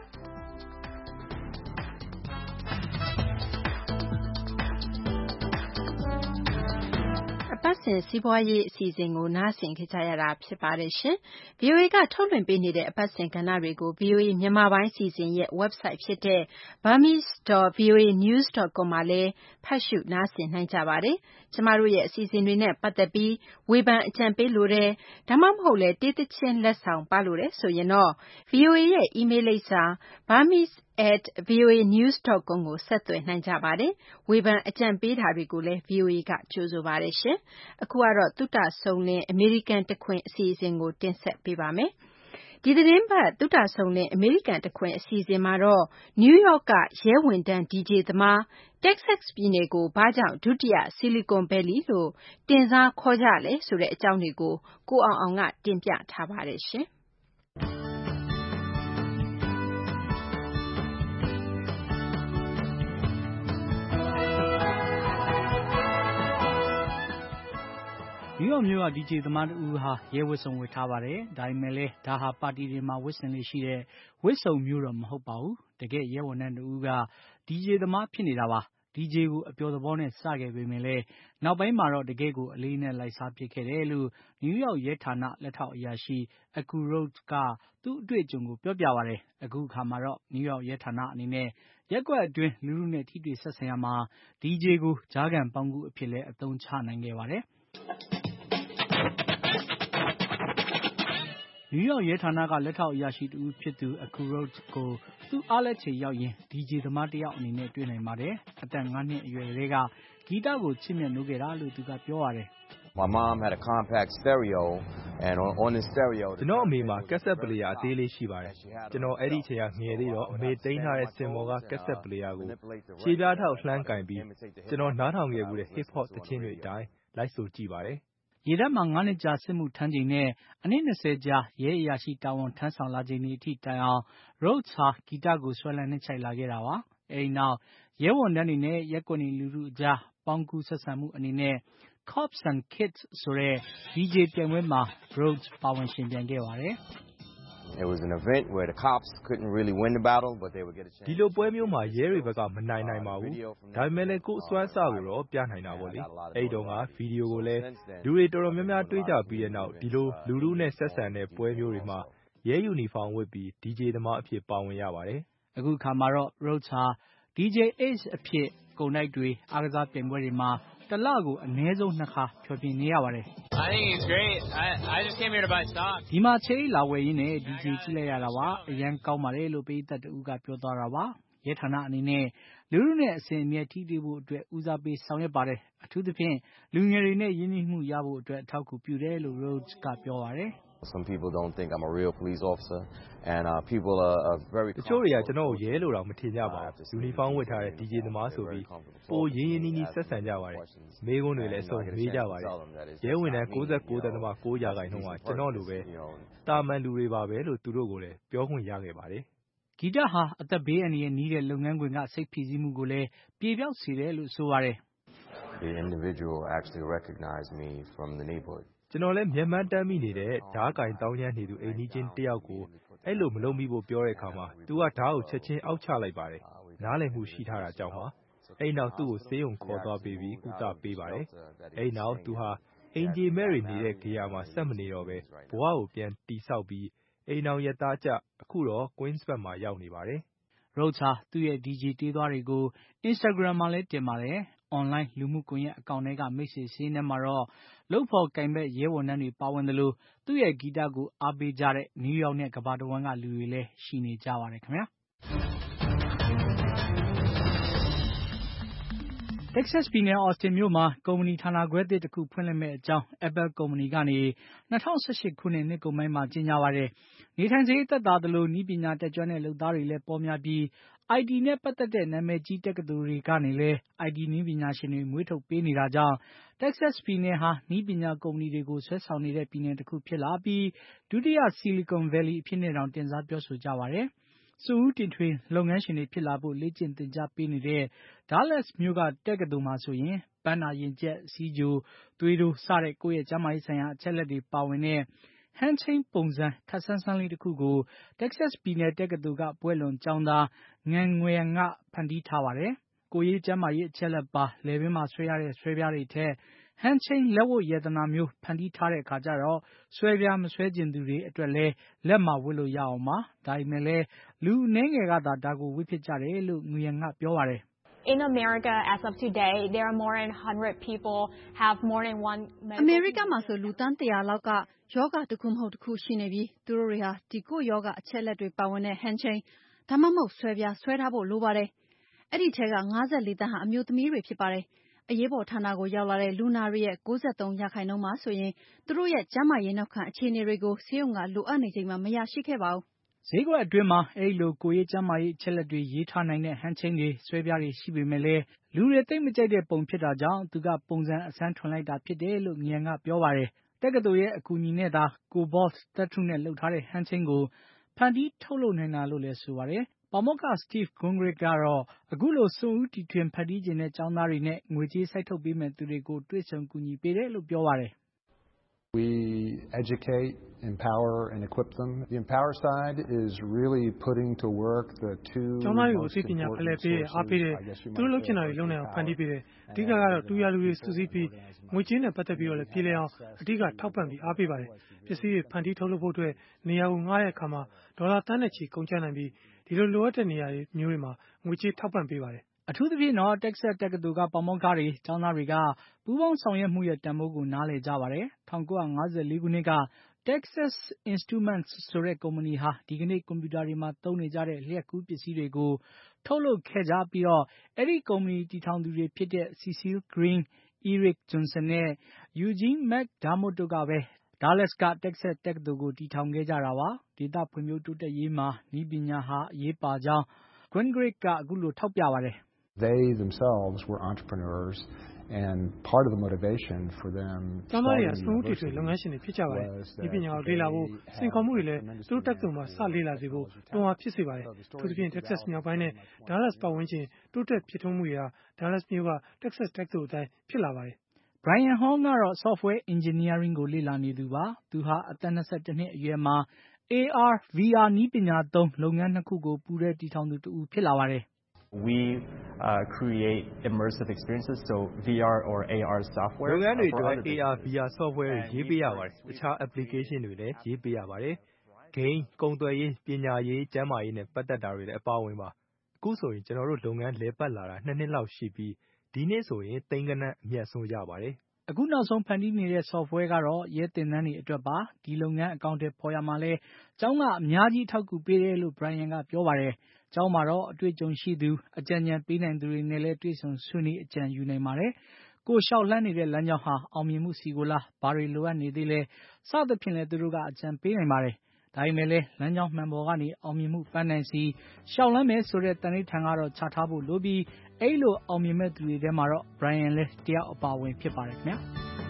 အပတ်စဉ်စီးပွားရေးအစီအစဉ်ကိုနားဆင်ကြရတာဖြစ်ပါတယ်ရှင်။ ဗွီအိုအေကထုတ်လွှင့်ပေးနေတဲ့အပတ်စဉ်ကဏ္ဍတွေကို ဗွီအိုအေမြန်မာပိုင်းအစီအစဉ်ရဲ့ website ဖြစ်တဲ့ burmese dot v o a news dot com မှာလည်းဖတ်ရှုနားဆင်နိုင်ကြပါတယ်။ကျမတို့ရဲ့အစီအစဉ်တွေနဲ့ပတ်သက်ပြီးဝေဖန်အကြံပေးလိုတယ်ဒါမှမဟုတ်လည်းတေးသချင်းလက်ဆောင်ပါလို့တယ်ဆိုရင်တော့ ဗွီအိုအေရဲ့ email လိပ်စာ burmese at v o a news dot com ကိုဆက်သွယ်နိုင်ကြပါတယ်။ဝေဖန်အကြံပေးတာတွေကိုလည်း ဗွီအိုအေကကြိုဆိုပါတယ်ရှင်။အခုကတော့သုတဆုံလင်းအမေရိကန်တခွင်အစီအစဉ်ကိုတင်ဆက်ပေးပါမယ်။ဒီသတင်းပတ်သုတဆုံလင်းအမေရိကန်တခွင်အစီအစဉ်မှာတော့နယူးယောက်ကရဲဝန်ထမ်း ဒီဂျေ သမား Texas ပြည်နယ်ကိုဘာကြောင့်ဒုတိယ Silicon Valley လို့တင်စားခေါ်ကြလဲဆိုတဲ့အကြောင်းတွေကိုကိုအောင်အောင်ကတင်ပြထားပါတယ်ရှင်။နယူးယောက်မြို့က ဒီဂျေ သမားတဦးဟာရဲဝတ်စုံဝတ်ထားပါတယ်။ဒါပေမဲ့လည်းဒါဟာပါတီတွေမှာဝတ်ဆင်လေ့ရှိတဲ့ဝတ်စုံမျိုးတော့မဟုတ်ပါဘူး။တကယ့်ရဲဝန်ထမ်းတဦးကဒီဂျေ သမားဖြစ်နေတာပါ။ဒီဂျေကိုအပျော်သဘောနဲ့စခဲ့ပေမဲ့လည်းနောက်ပိုင်းမှာတော့တကယ့်ကိုအလေးနဲ့လိုက်စားဖြစ်ခဲ့တယ်လို့နယူးယောက်ရဲဌာနလက်ထောက်အရာရှိ Aku Rhodes ကသူ့အတွေ့အကြုံကိုပြောပြပါတယ်။အခုအခါမှာတော့နယူးယောက်ရဲဌာနအနေနဲ့ရပ်ကွက်အတွင်းလူထုနဲ့ထိတွေ့ဆက်ဆံရမှာဒီဂျေကိုကြားခံပေါင်းကူအဖြစ်လဲအသုံးချနိုင်ခဲ့ပါတယ်။နယူးယောက်ရဲဌာနကလက်ထောက်အရာရှိတူဖြစ်သူအခု Rhodes ကိုသူ့အားလက်ချေရောက်ရင် ဒီဂျေ သမားတယောက်အနေနဲ့တွေ့နိုင်ပါတယ်။အသက်ငါးနှစ်အရွယ်တွေကဂီတကိုချစ်မြတ်နိုးခဲ့တာလို့သူကပြောပါတယ်။ My mom had a compact stereo and on, on the stereo ကျွန်တော်အမေမှာကက်ဆက်ပလေယာအသေးလေးရှိပါတယ်။ကျွန်တော်အဲ့ဒီချိန်ကငယ်သေးတော့အမေတိန်းထားတဲ့စင်ပေါ်ကကက်ဆက်ပလေယာကိုခြေပြားထောက်လှမ်းကင်ပြီးကျွန်တော်နားထောင်ခဲ့မှုတဲ့ hip hop သချင်းတွေအတိုင်းလိုက်ဆိုကြည့်ပါတယ်။ရေတပ်မှာငါးနှစ်ကြာစစ်မှုထမ်းချိန်နဲ့အနှစ်၂၀ကြာရဲအရာရှိတာဝန်ထမ်းဆောင်လာချိန်ဒီအထိတိုင်အောင် Rhodes ဟာဂီတကိုဆွဲလန်းနှိမ့်ချိုက်လာခဲ့တာပါ။အဲဒီနောက်ရဲဝန်ထမ်းတွေနဲ့ရက်ကွက်နေလူထုအကြားပေါင်းကူးဆက်ဆံမှုအနေနဲ့ Cops and Kids ဆိုတဲ့ ဒီဂျေ ပြိုင်ပွဲမှာ Rhodes ပါဝင်ရှင်ပြိုင်ခဲ့ပါတယ်။ It was an event where the cops couldn't really win the battle, but they would get a chance. ဒီလိုပွဲမျိုးမှာရဲတွေဘက်ကမနိုင်နိုင်ပါဘူး။ဒါပေမဲ့လည်းကိုယ်အစွမ်းအစကိုတော့ပြနိုင်တာပေါ့လေ။အဲဒီတော့ကဗီဒီယိုကိုလည်းလူတွေတော်တော်များများတွေးကြပြီးတဲ့နောက်ဒီလိုလူထုနဲ့ဆက်ဆံတဲ့ပွဲမျိုးတွေမှာရဲယူနီဖောင်းဝတ်ပြီး ဒီဂျေ သမားအဖြစ်ပါဝင်ရပါတယ်။အခုခါမှာတော့ Rhodes ဟာ ဒီဂျေ Ace အဖြစ်ကုန်တိုက်တွေအားကစားပြိုင်ပွဲတွေမှာတလကိုအနည်းဆုံးနှစ်ခါဖျော်ဖြေနေရပါတယ်။ I think he's great. I I just came here to buy stock. ဒီမှာချေးလာဝယ်ရင်းနဲ့ဒီဂျေကြည့်လိုက်ရတာပါ။အရန်ကောင်းပါတယ်လို့ပေးသက်တူကပြောသွားတာပါ။ရဲဌာနအနေနဲ့လူလူနဲ့အစဉ်အမြဲထိတွေ့ဖို့အတွက်ဦးစားပေးဆောင်ရွက်ပါတယ်။အထူးသဖြင့်လူငယ်တွေနဲ့ရင်းနှီးမှုရဖို့အတွက်အထောက်အကူပြုတယ်လို့ Rhodes ကပြောပါတယ်။ Some people don't think I'm a real police officer and uh people are, are very တချို့တွေကကျွန်တော်ကိုရဲလို့တော့မထင်ကြပါဘူး။ယူနီဖောင်းဝတ်ထားတဲ့ ဒီဂျေ သမားဆိုပြီးပိုရင်းရင်းနှီးနှီးဆက်ဆံကြပါတယ်။မေးခွန်းတွေလည်းအစုံမေးကြပါတယ်။ရဲဝန်ထမ်း၉၉.၉ ရာခိုင်နှုန်းကကျွန်တော်လိုပဲတာမန်လူတွေပါပဲလို့သူတို့ကိုလည်းပြောခွင့်ရခဲ့ပါတယ်။ဂီတဟာအသက်ဘေးအန္တရာယ်နီးတဲ့လုပ်ငန်းခွင်ကစိတ်ဖိစီးမှုကိုလည်းပြေပြောက်စေတယ်လို့ဆိုပါတယ်။ The individual actually recognized me from the neighborhood. ကျွန်တော်လည်းမျက်မှန်းတမ်းမိနေတဲ့ဓားကင်တောင်းကျမ်းနေသူအိမ်နီးချင်းတယောက်ကိုအဲ့လိုမလုပ်မိဖို့ပြောတဲ့အခါမှာသူကဓားကိုချက်ချင်းအောက်ချလိုက်ပါတယ်။နားလည်မှုရှိထားတာကြောင့်ပါ။အဲ့နောက်သူ့ကိုဆေးရုံခေါ်သွားပေးပြီးကုသပေးပါတယ်။အဲ့နောက်သူဟာအင်ဂျီမဲရီနေတဲ့ဂေယာမှာဆက်မနေတော့ပဲဘဝကိုပြန်တိဆောက်ပြီးအိမ်အောင်ရသားကြအခုတော့ Queens ဘက်မှာရောက်နေပါတယ်။ Rhodes ဟာသူ့ရဲ့ဒီဂျေတေးသွားတွေကို Instagram မှာလည်းတင်ပါတယ်။ online လူမှုကွန်ရက်အကောင့်တွေကမိတ်ဆွေစာရင်းထဲမှာတော့လုပ်ဖော်ကိုင်ဘက်ရဲဝန်ထမ်းတွေပါဝင်သလိုသူ့ရဲ့ဂီတကိုအားပေးကြတဲ့နယူးယောက်နဲ့ကမ္ဘာတဝန်းကလူတွေလည်းရှိနေကြပါတယ်ခင်ဗျာ။ Texas ပြည်နယ် Austin မြို့မှာကုမ္ပဏီဌာနခွဲသစ်တခုဖွင့်လှစ်မယ့်အကြောင်း Apple ကုမ္ပဏီကနေ၂၀၁၈ခုနှစ်နှစ်ကုန်ပိုင်းမှာကြေညာပါတယ်။နေထိုင်စရိတ်သက်သာသလိုနည်းပညာတတ်ကျွမ်းတဲ့လုပ်သားတွေလည်းပေါများပြီး အိုင်တီနဲ့ပတ်သက်တဲ့နာမည်ကြီးတက္ကသိုလ်တွေကနေလည်း အိုင်တီနည်းပညာရှင်တွေမွေးထုတ်ပေးနေတာကြောင့် Texas ပြည်နယ်ဟာနည်းပညာကုမ္ပဏီတွေကိုဆွဲဆောင်နေတဲ့ပြည်နယ်တခုဖြစ်လာပြီးဒုတိယ Silicon Valley အဖြစ်နဲ့တောင်တင်စားပြောဆိုကြပါတယ်။စွန့်ဦးတီထွင်လုပ်ငန်းရှင်တွေဖြစ်လာဖို့လေ့ကျင့်သင်ကြားပေးနေတဲ့ Dallas မြို့ကတက္ကသိုလ်မှာဆိုရင်ပန်းနာရင်ကြပ်၊ဆီးချို၊သွေးတိုးစတဲ့ကိုယ့်ရဲ့ကျန်းမာရေးဆိုင်ရာအချက်အလက်တွေပါဝင်တဲ့ Handchain ပုံစံခပ်ဆန်းဆန်းလေးတခုကို Texas ပြည်နယ်တက္ကသိုလ်ကဘွဲ့လွန်ကျောင်းသား Ngan Nguyen ကဖန်တီးထားပါတယ်။ကိုယ်ရေးကျန်းမာရေးအချက်အလက်ပါလည်ပင်းမှာဆွဲရတဲ့ဆွဲပြားတွေထက် Handchain လက်ဝတ်ရတနာမျိုးဖန်တီးထားတဲ့အခါကျတော့ဆွဲပြားမဆွဲချင်သူတွေအတွက်လည်းလက်မှာဝတ်လို့ရအောင်ပါ။ဒါပေမဲ့လည်းလူအနည်းငယ်ကသာဒါကိုဝတ်ဖြစ်ကြတယ်လို့ Nguyen ကပြောပါတယ်။ In America, as of today, there are more than one hundred people have more than one medical. အမေရိကမှာဆိုလူသန်းတရာလောက်ကယောဂတခုမဟုတ်တခုရှိနေပြီးသူတို့တွေဟာဒီကိုယောဂအချက်လက်တွေပါဝင်တဲ့ handchain ဒါမှမဟုတ်ဆွဲပြားဆွဲထားဖို့လိုပါတယ်။အဲ့ဒီထဲက၅၄တန်းဟာအမျိုးသမီးတွေဖြစ်ပါတယ်။အရေးပေါ်ဌာနကိုရောက်လာတဲ့လူနာတွေရဲ့၉၃ရာခိုင်နှုန်းမှာဆိုရင်သူတို့ရဲ့ကျန်းမာရေးနောက်ခံအခြေအနေတွေကိုဆေးရုံကလိုအပ်နေချိန်မှာမရရှိခဲ့ပါဘူး။ဈေးကွက်အတွင်းမှာအဲဒီလိုကိုယ်ရေးကျန်းမာရေးအချက်လက်တွေရေးထားနိုင်တဲ့ handchain တွေဆွဲပြားတွေရှိပေမဲ့လည်းလူတွေသိမ့်မကြိုက်တဲ့ပုံဖြစ်တာကြောင့်သူကပုံစံအစမ်းထွင်လိုက်တာဖြစ်တယ်လို့ Nguyen ကပြောပါတယ်။တက္ကသိုလ်ရဲ့အကူအညီနဲ့သာ Cobalt သတ္တုနဲ့လုပ်ထားတဲ့ handchain ကိုဖန်တီးထုတ်လုပ်နိုင်တာလို့လည်းဆိုပါတယ်။ပါမောက္ခ Steve Gungrick ကတော့အခုလိုစွန့်ဦးတီထွင်ဖန်တီးချင်တဲ့ကျောင်းသားတွေနဲ့ငွေကြေးစိုက်ထုတ်ပေးမယ့်သူတွေကိုတွေ့ဆုံကူညီပေးတယ်လို့ပြောပါတယ်။ We educate, empower, and equip them. The empower side is really putting to work the two ကျောင်းသားတွေကိုအသိပညာဖလှယ်ပေးတယ်အားပေးတယ်သူတို့လုပ်ချင်တာတွေလုပ်နိုင်အောင်ဖန်တီးပေးတယ်အဓိကကတော့တူရလူတွေစုစည်းပြီးငွေကြေးနဲ့ပတ်သက်ပြီးတော့လည်းပြည်လည်အောင်အဓိကထောက်ပံ့ပြီးအားပေးပါတယ်ပစ္စည်းတွေဖန်တီးထုတ်လုပ်ဖို့အတွက်နေရာကိုငှားတဲ့အခါမှာဒေါ်လာသန်းနဲ့ချီကုန်ကျနိုင်ပြီးဒီလိုလိုအပ်တဲ့နေရာတွေမျိုးတွေမှာငွေကြေးထောက်ပံ့ပေးပါတယ်အထူးသဖြင့်တော့ Texas တက္ကသိုလ်ကပါမောက္ခတွေကျောင်းသားတွေကပူးပေါင်းဆောင်ရွက်မှုရဲ့တန်ဖိုးကိုနားလည်ကြပါတယ်။၁၉၅၄ခုနှစ်က Texas Instruments ဆိုတဲ့ကုမ္ပဏီဟာဒီကနေ့ကွန်ပျူတာတွေမှာသုံးနေကြတဲ့လျှက်ကူးပစ္စည်းတွေကိုထုတ်လုပ်ခဲ့ကြပြီးတော့အဲ့ဒီကုမ္ပဏီတည်ထောင်သူတွေဖြစ်တဲ့ Cecil Green, Eric Johnson နဲ့ Eugene McDermott တို့ကပဲ Dallas က Texas တက္ကသိုလ်ကိုတည်ထောင်ခဲ့ကြတာပါဒေသဖွံ့ဖြိုးတိုးတက်ရေးမှာနည်းပညာဟာအရေးပါကြောင်း Gingrich ကအခုလိုထောက်ပြပါတယ် They themselves were entrepreneurs and part of the motivation for them ကျောင်းသားတွေကစမှုတွေတွေလုပ်ငန်းရှင်တွေဖြစ်ကြပါတယ်ဒီပညာကိုလေ့လာဖို့စင်ခေါ်မှုတွေလည်းသူတို့တက်တုံမှာစလေ့လာစေဖို့တွန်းအားဖြစ်စေပါတယ်သူတို့ပြင် Texas မြောက်ပိုင်းနဲ့ Dallas ပတ်ဝန်းကျင်တိုးတက်ဖြစ်ထွန်းမှုတွေဟာ Dallas မြို့က Texas တက္ကသိုလ်အတိုင်းဖြစ်လာပါတယ် Brian Hall ကတော့ software engineering ကိုလေ့လာနေသူပါသူဟာအသက်၂၁နှစ်အရွယ်မှာ A R V R နည်းပညာသုံးလုပ်ငန်းနှစ်ခုကိုပူးတွဲတည်ထောင်သူတူဖြစ်လာပါတယ် We uh, create immersive experiences, so V R or A R software. လုပ်ငန်းတွေအတွက် A R V R software တွေရေးပေးရပါတယ်။တခြား application တွေလည်းရေးပေးရပါတယ်။ game ကုန်သွယ်ရေးပညာရေးကျန်းမာရေးနဲ့ပတ်သက်တာတွေလည်းအပါအဝင်ပါ။အခုဆိုရင်ကျွန်တော်တို့လုပ်ငန်းလဲပတ်လာတာနှစ်နှစ်လောက်ရှိပြီးဒီနေ့ဆိုရင်သိန်းကနန်းအမြတ်ဆုံးရပါတယ်။အခုနောက်ဆုံးဖန်တီးနေတဲ့ software ကတော့ရဲတင်တန်းတွေအတွက်ပါဒီလုပ်ငန်းအကောင့်တွေပေါ်ရမှာလဲကျောင်းကအများကြီးထောက်ကူပေးတယ်လို့ Brian ကပြောပါတယ်ကျောင်းမှာတော့အတွေ့အကြုံရှိသူအကြံဉာဏ်ပေးနိုင်သူတွေနဲ့လည်းတွေ့ဆုံဆွေးနွေးအကြံယူနိုင်ပါတယ်ကိုလျှောက်လှမ်းနေတဲ့လမ်းကြောင်းဟာအောင်မြင်မှုစီကိုလားဘာတွေလိုအပ်နေသေးလဲစသဖြင့်လည်းသူတို့ကအကြံပေးနိုင်ပါတယ်ဒါပေမဲ့လည်းလမ်းကြောင်းမှန်ပေါ်ကနေအောင်မြင်မှုပန်းနိုင်စီရှောက်လန်းမယ်ဆိုတဲ့တန်ဋိဌာန်ကတော့ချထားဖို့လိုပြီးအဲ့လိုအောင်မြင်မဲ့သူတွေထဲမှာတော့ Brian လည်းတယောက်အပါဝင်ဖြစ်ပါတယ်ခင်ဗျာ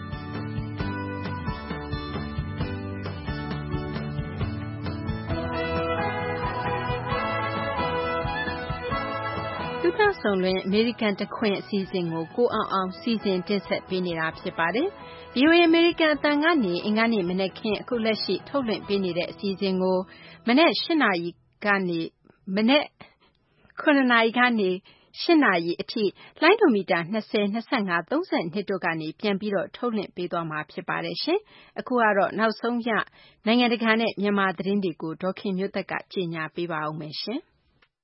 သုတဆုံလွင်အမေရိကန်တခွင်အစီအစဉ်ကိုကိုအောင်အောင်စီစဉ်တင်ဆက်ပေးနေတာဖြစ်ပါတယ်။ V O A အမေရိကန်အတန်ကနေအင်္ဂါနေ့မနက်ခင်းအခုလက်ရှိထုတ်လွှင့်ပေးနေတဲ့အစီအစဉ်ကိုမနက်၈နာရီကနေမနက်ခုနှစ်နာရီကနေ၈နာရီအထိလိုင်းဒိုမီတာ၂၀ ၂၅ ၃၂တို့ကနေပြန်ပြီးတော့ထုတ်လွှင့်ပေးသွားမှာဖြစ်ပါတယ်ရှင်။အခုကတော့နောက်ဆုံးရနိုင်ငံတကာနဲ့မြန်မာသတင်းတွေကိုဒေါ်ခင်မျိုးသက်ကကြီးညာပေးပါအောင်မယ်ရှင်။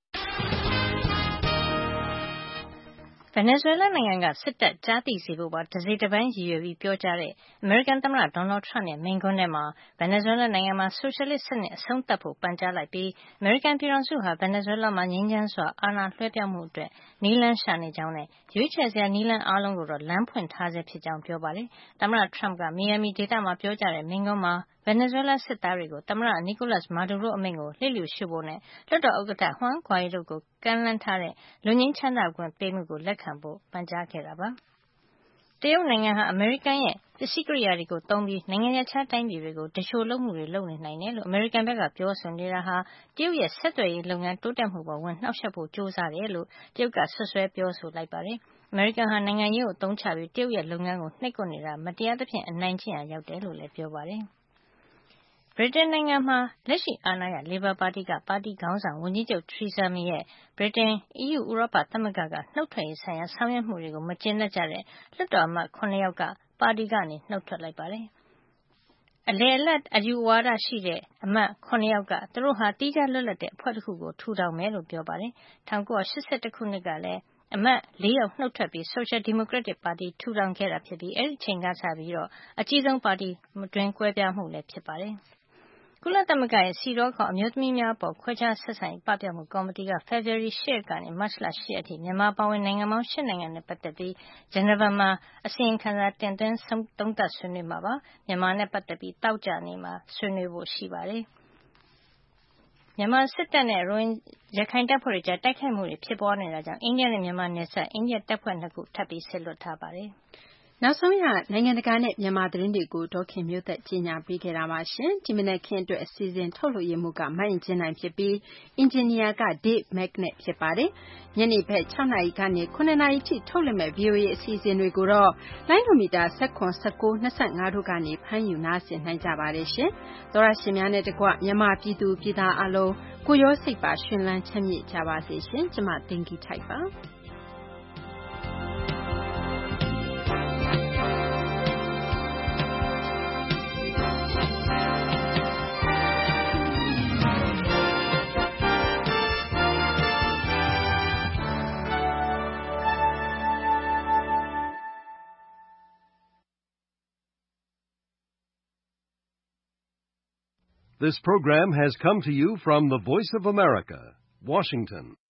ဗင်နီဇွဲလားနိုင်ငံကစစ်တပ်ကြားသိစေဖို့ပါတစိတပိုင်းရည်ရွယ်ပြီးပြောကြားတဲ့အမေရိကန်သမ္မတဒေါ်နယ်ထရမ့်ရဲ့မိန့်ခွန်းထဲမှာဗင်နီဇွဲလားနိုင်ငံမှာဆိုရှယ်လစ်စနစ်အဆုံးသတ်ဖို့ပန်ကြားလိုက်ပြီးအမေရိကန်ပြည်ထောင်စုဟာဗင်နီဇွဲလားမှာငြိမ်းချမ်းစွာအာဏာလွှဲပြောင်းမှုအတွက်နည်းလမ်းရှာနေကြောင်းနဲ့ရွေးချယ်စရာနည်းလမ်းအားလုံးကိုတော့လမ်းဖွင့်ထားဆဲဖြစ်ကြောင်းပြောပါတယ်။သမ္မတထရမ့်ကမီယာမီဒေသမှာပြောကြားတဲ့မိန့်ခွန်းမှာဗင်နီဇွဲလားစစ်သားတွေကိုသမ္မတနီကိုလပ်မာဒူရိုအမိန့်ကိုလျစ်လျူရှုဖို့နဲ့လွှတ်တော်ဥက္ကဋ္ဌဟွမ်ဂွိုင်ဒိုကိုကမ်းလှမ်းထားတဲ့လွတ်ငြိမ်းချမ်းသာခွင့်ပေးမှုကိုလက်ခံဖို့ပန်ကြားခဲ့တာပါ။တရုတ်နိုင်ငံဟာအမေရိကန်ရဲ့ပစ္စည်းကိရိယာတွေကိုသုံးပြီးနိုင်ငံခြားတိုင်းပြည်တွေကိုတရှိုလုပ်မှုတွေလုပ်နေနိုင်တယ်လို့အမေရိကန်ဘက်ကပြောဆိုနေတာဟာတရုတ်ရဲ့ဆက်သွယ်ရေးလုပ်ငန်းတိုးတက်မှုပေါ်ဝင်နှောက်ယှက်ဖို့ကြိုးစားတယ်လို့တရုတ်ကဆွဆွဲပြောဆိုလိုက်ပါတယ်။အမေရိကန်ဟာနိုင်ငံရေးကိုအသုံးချပြီးတရုတ်ရဲ့လုပ်ငန်းကိုနှိပ်ကွပ်နေတာမတရားသဖြင့်အနိုင်ကျင့်ရာရောက်တယ်လို့လည်းပြောပါတယ်။ဗြိတိန်နိုင်ငံမှာလက်ရှိအာဏာရလေဘာပါတီကပါတီခေါင်းဆောင်ဝန်ကြီးချုပ်ထရီဆာမေရဲ့ဗြိတိန် E U ဥရောပသမဂ္ဂကနှုတ်ထွက်ရေးဆိုင်ရာဆောင်ရွက်မှုတွေကိုမကျေနပ်ကြတဲ့လွှတ်တော်အမတ်၇ယောက်ကပါတီကနေနှုတ်ထွက်လိုက်ပါတယ်။အလယ်အလတ်အယူဝါဒရှိတဲ့အမတ်၇ယောက်ကသူတို့ဟာတီးခြားလွတ်လပ်တဲ့အဖွဲ့တစ်ခုကိုထူထောင်မယ်လို့ပြောပါတယ်။၁၉၈၁ခုနှစ်ကလည်းအမတ်၄ယောက်နှုတ်ထွက်ပြီး Social Democratic ပါတီထူထောင်ခဲ့တာဖြစ်ပြီးအဲဒီအချိန်ကစပြီးတော့အကြီးဆုံးပါတီတွင်ကွဲပြားမှုလည်းဖြစ်ပါတယ်။ကုလသမဂ္ဂရဲ့စီရောခေါအမျိုးသမီးများအပေါ်ခွဲခြားဆက်ဆံရေးပပျောက်မှုကော်မတီကဖေဖေါ်ဝါရီ၈ရက်ကနေမတ်လ၈ရက်အထိမြန်မာပါဝင်နိုင်ငံပေါင်း၈နိုင်ငံနဲ့ပတ်သက်ပြီးဂျနီဗာမှာအစီရင်ခံစာတင်သွင်းသုံးသပ်ဆွေးနွေးမှာပါမြန်မာနဲ့ပတ်သက်ပြီးတောက်ကြနေမှာဆွေးနွေးဖို့ရှိပါတယ်မြန်မာစစ်တပ်နဲ့ရခိုင်တပ်ဖွဲ့တွေကြားတိုက်ခိုက်မှုတွေဖြစ်ပွားနေတာကြောင့်အိန္ဒိယနဲ့မြန်မာနယ်စပ်အိန္ဒိယတပ်ဖွဲ့နှစ်ခုထပ်ပြီးဆက်လွတ်ထားပါတယ်နောက်ဆုံးရနိုင်ငံတကာနဲ့မြန်မာသတင်းတွေကိုဒေါခင်မျိုးသက်ကြီးညာပေးခဲ့တာပါရှင်ဒီမနက်ခင်းအတွက်အစီအစဉ်ထုတ်လွှင့်ရမှုကမိုင်းကျင်းနိုင်ဖြစ်ပြီးအင်ဂျင်နီယာက Dave Magnet ဖြစ်ပါတယ်ညနေဘက်၆နာရီကနေခုနှစ်နာရီထိထုတ်လွှင့်မဲ့ V O A အစီအစဉ်တွေကိုတော့လိုင်းဒိုမီတာ၁၇ ၁၉ ၂၅တို့ကနေဖမ်းယူနားဆင်နိုင်ကြပါတယ်ရှင်သောရရှင်များနဲ့တကွမြန်မာပြည်သူပြည်သားအလုံးကိုရောစိတ်ပါရှင်လန်းချမ်းမြေ့ကြပါစေရှင်ကျမတင်ကြီးထိုက်ပါ This program has come to you from the Voice of America, Washington.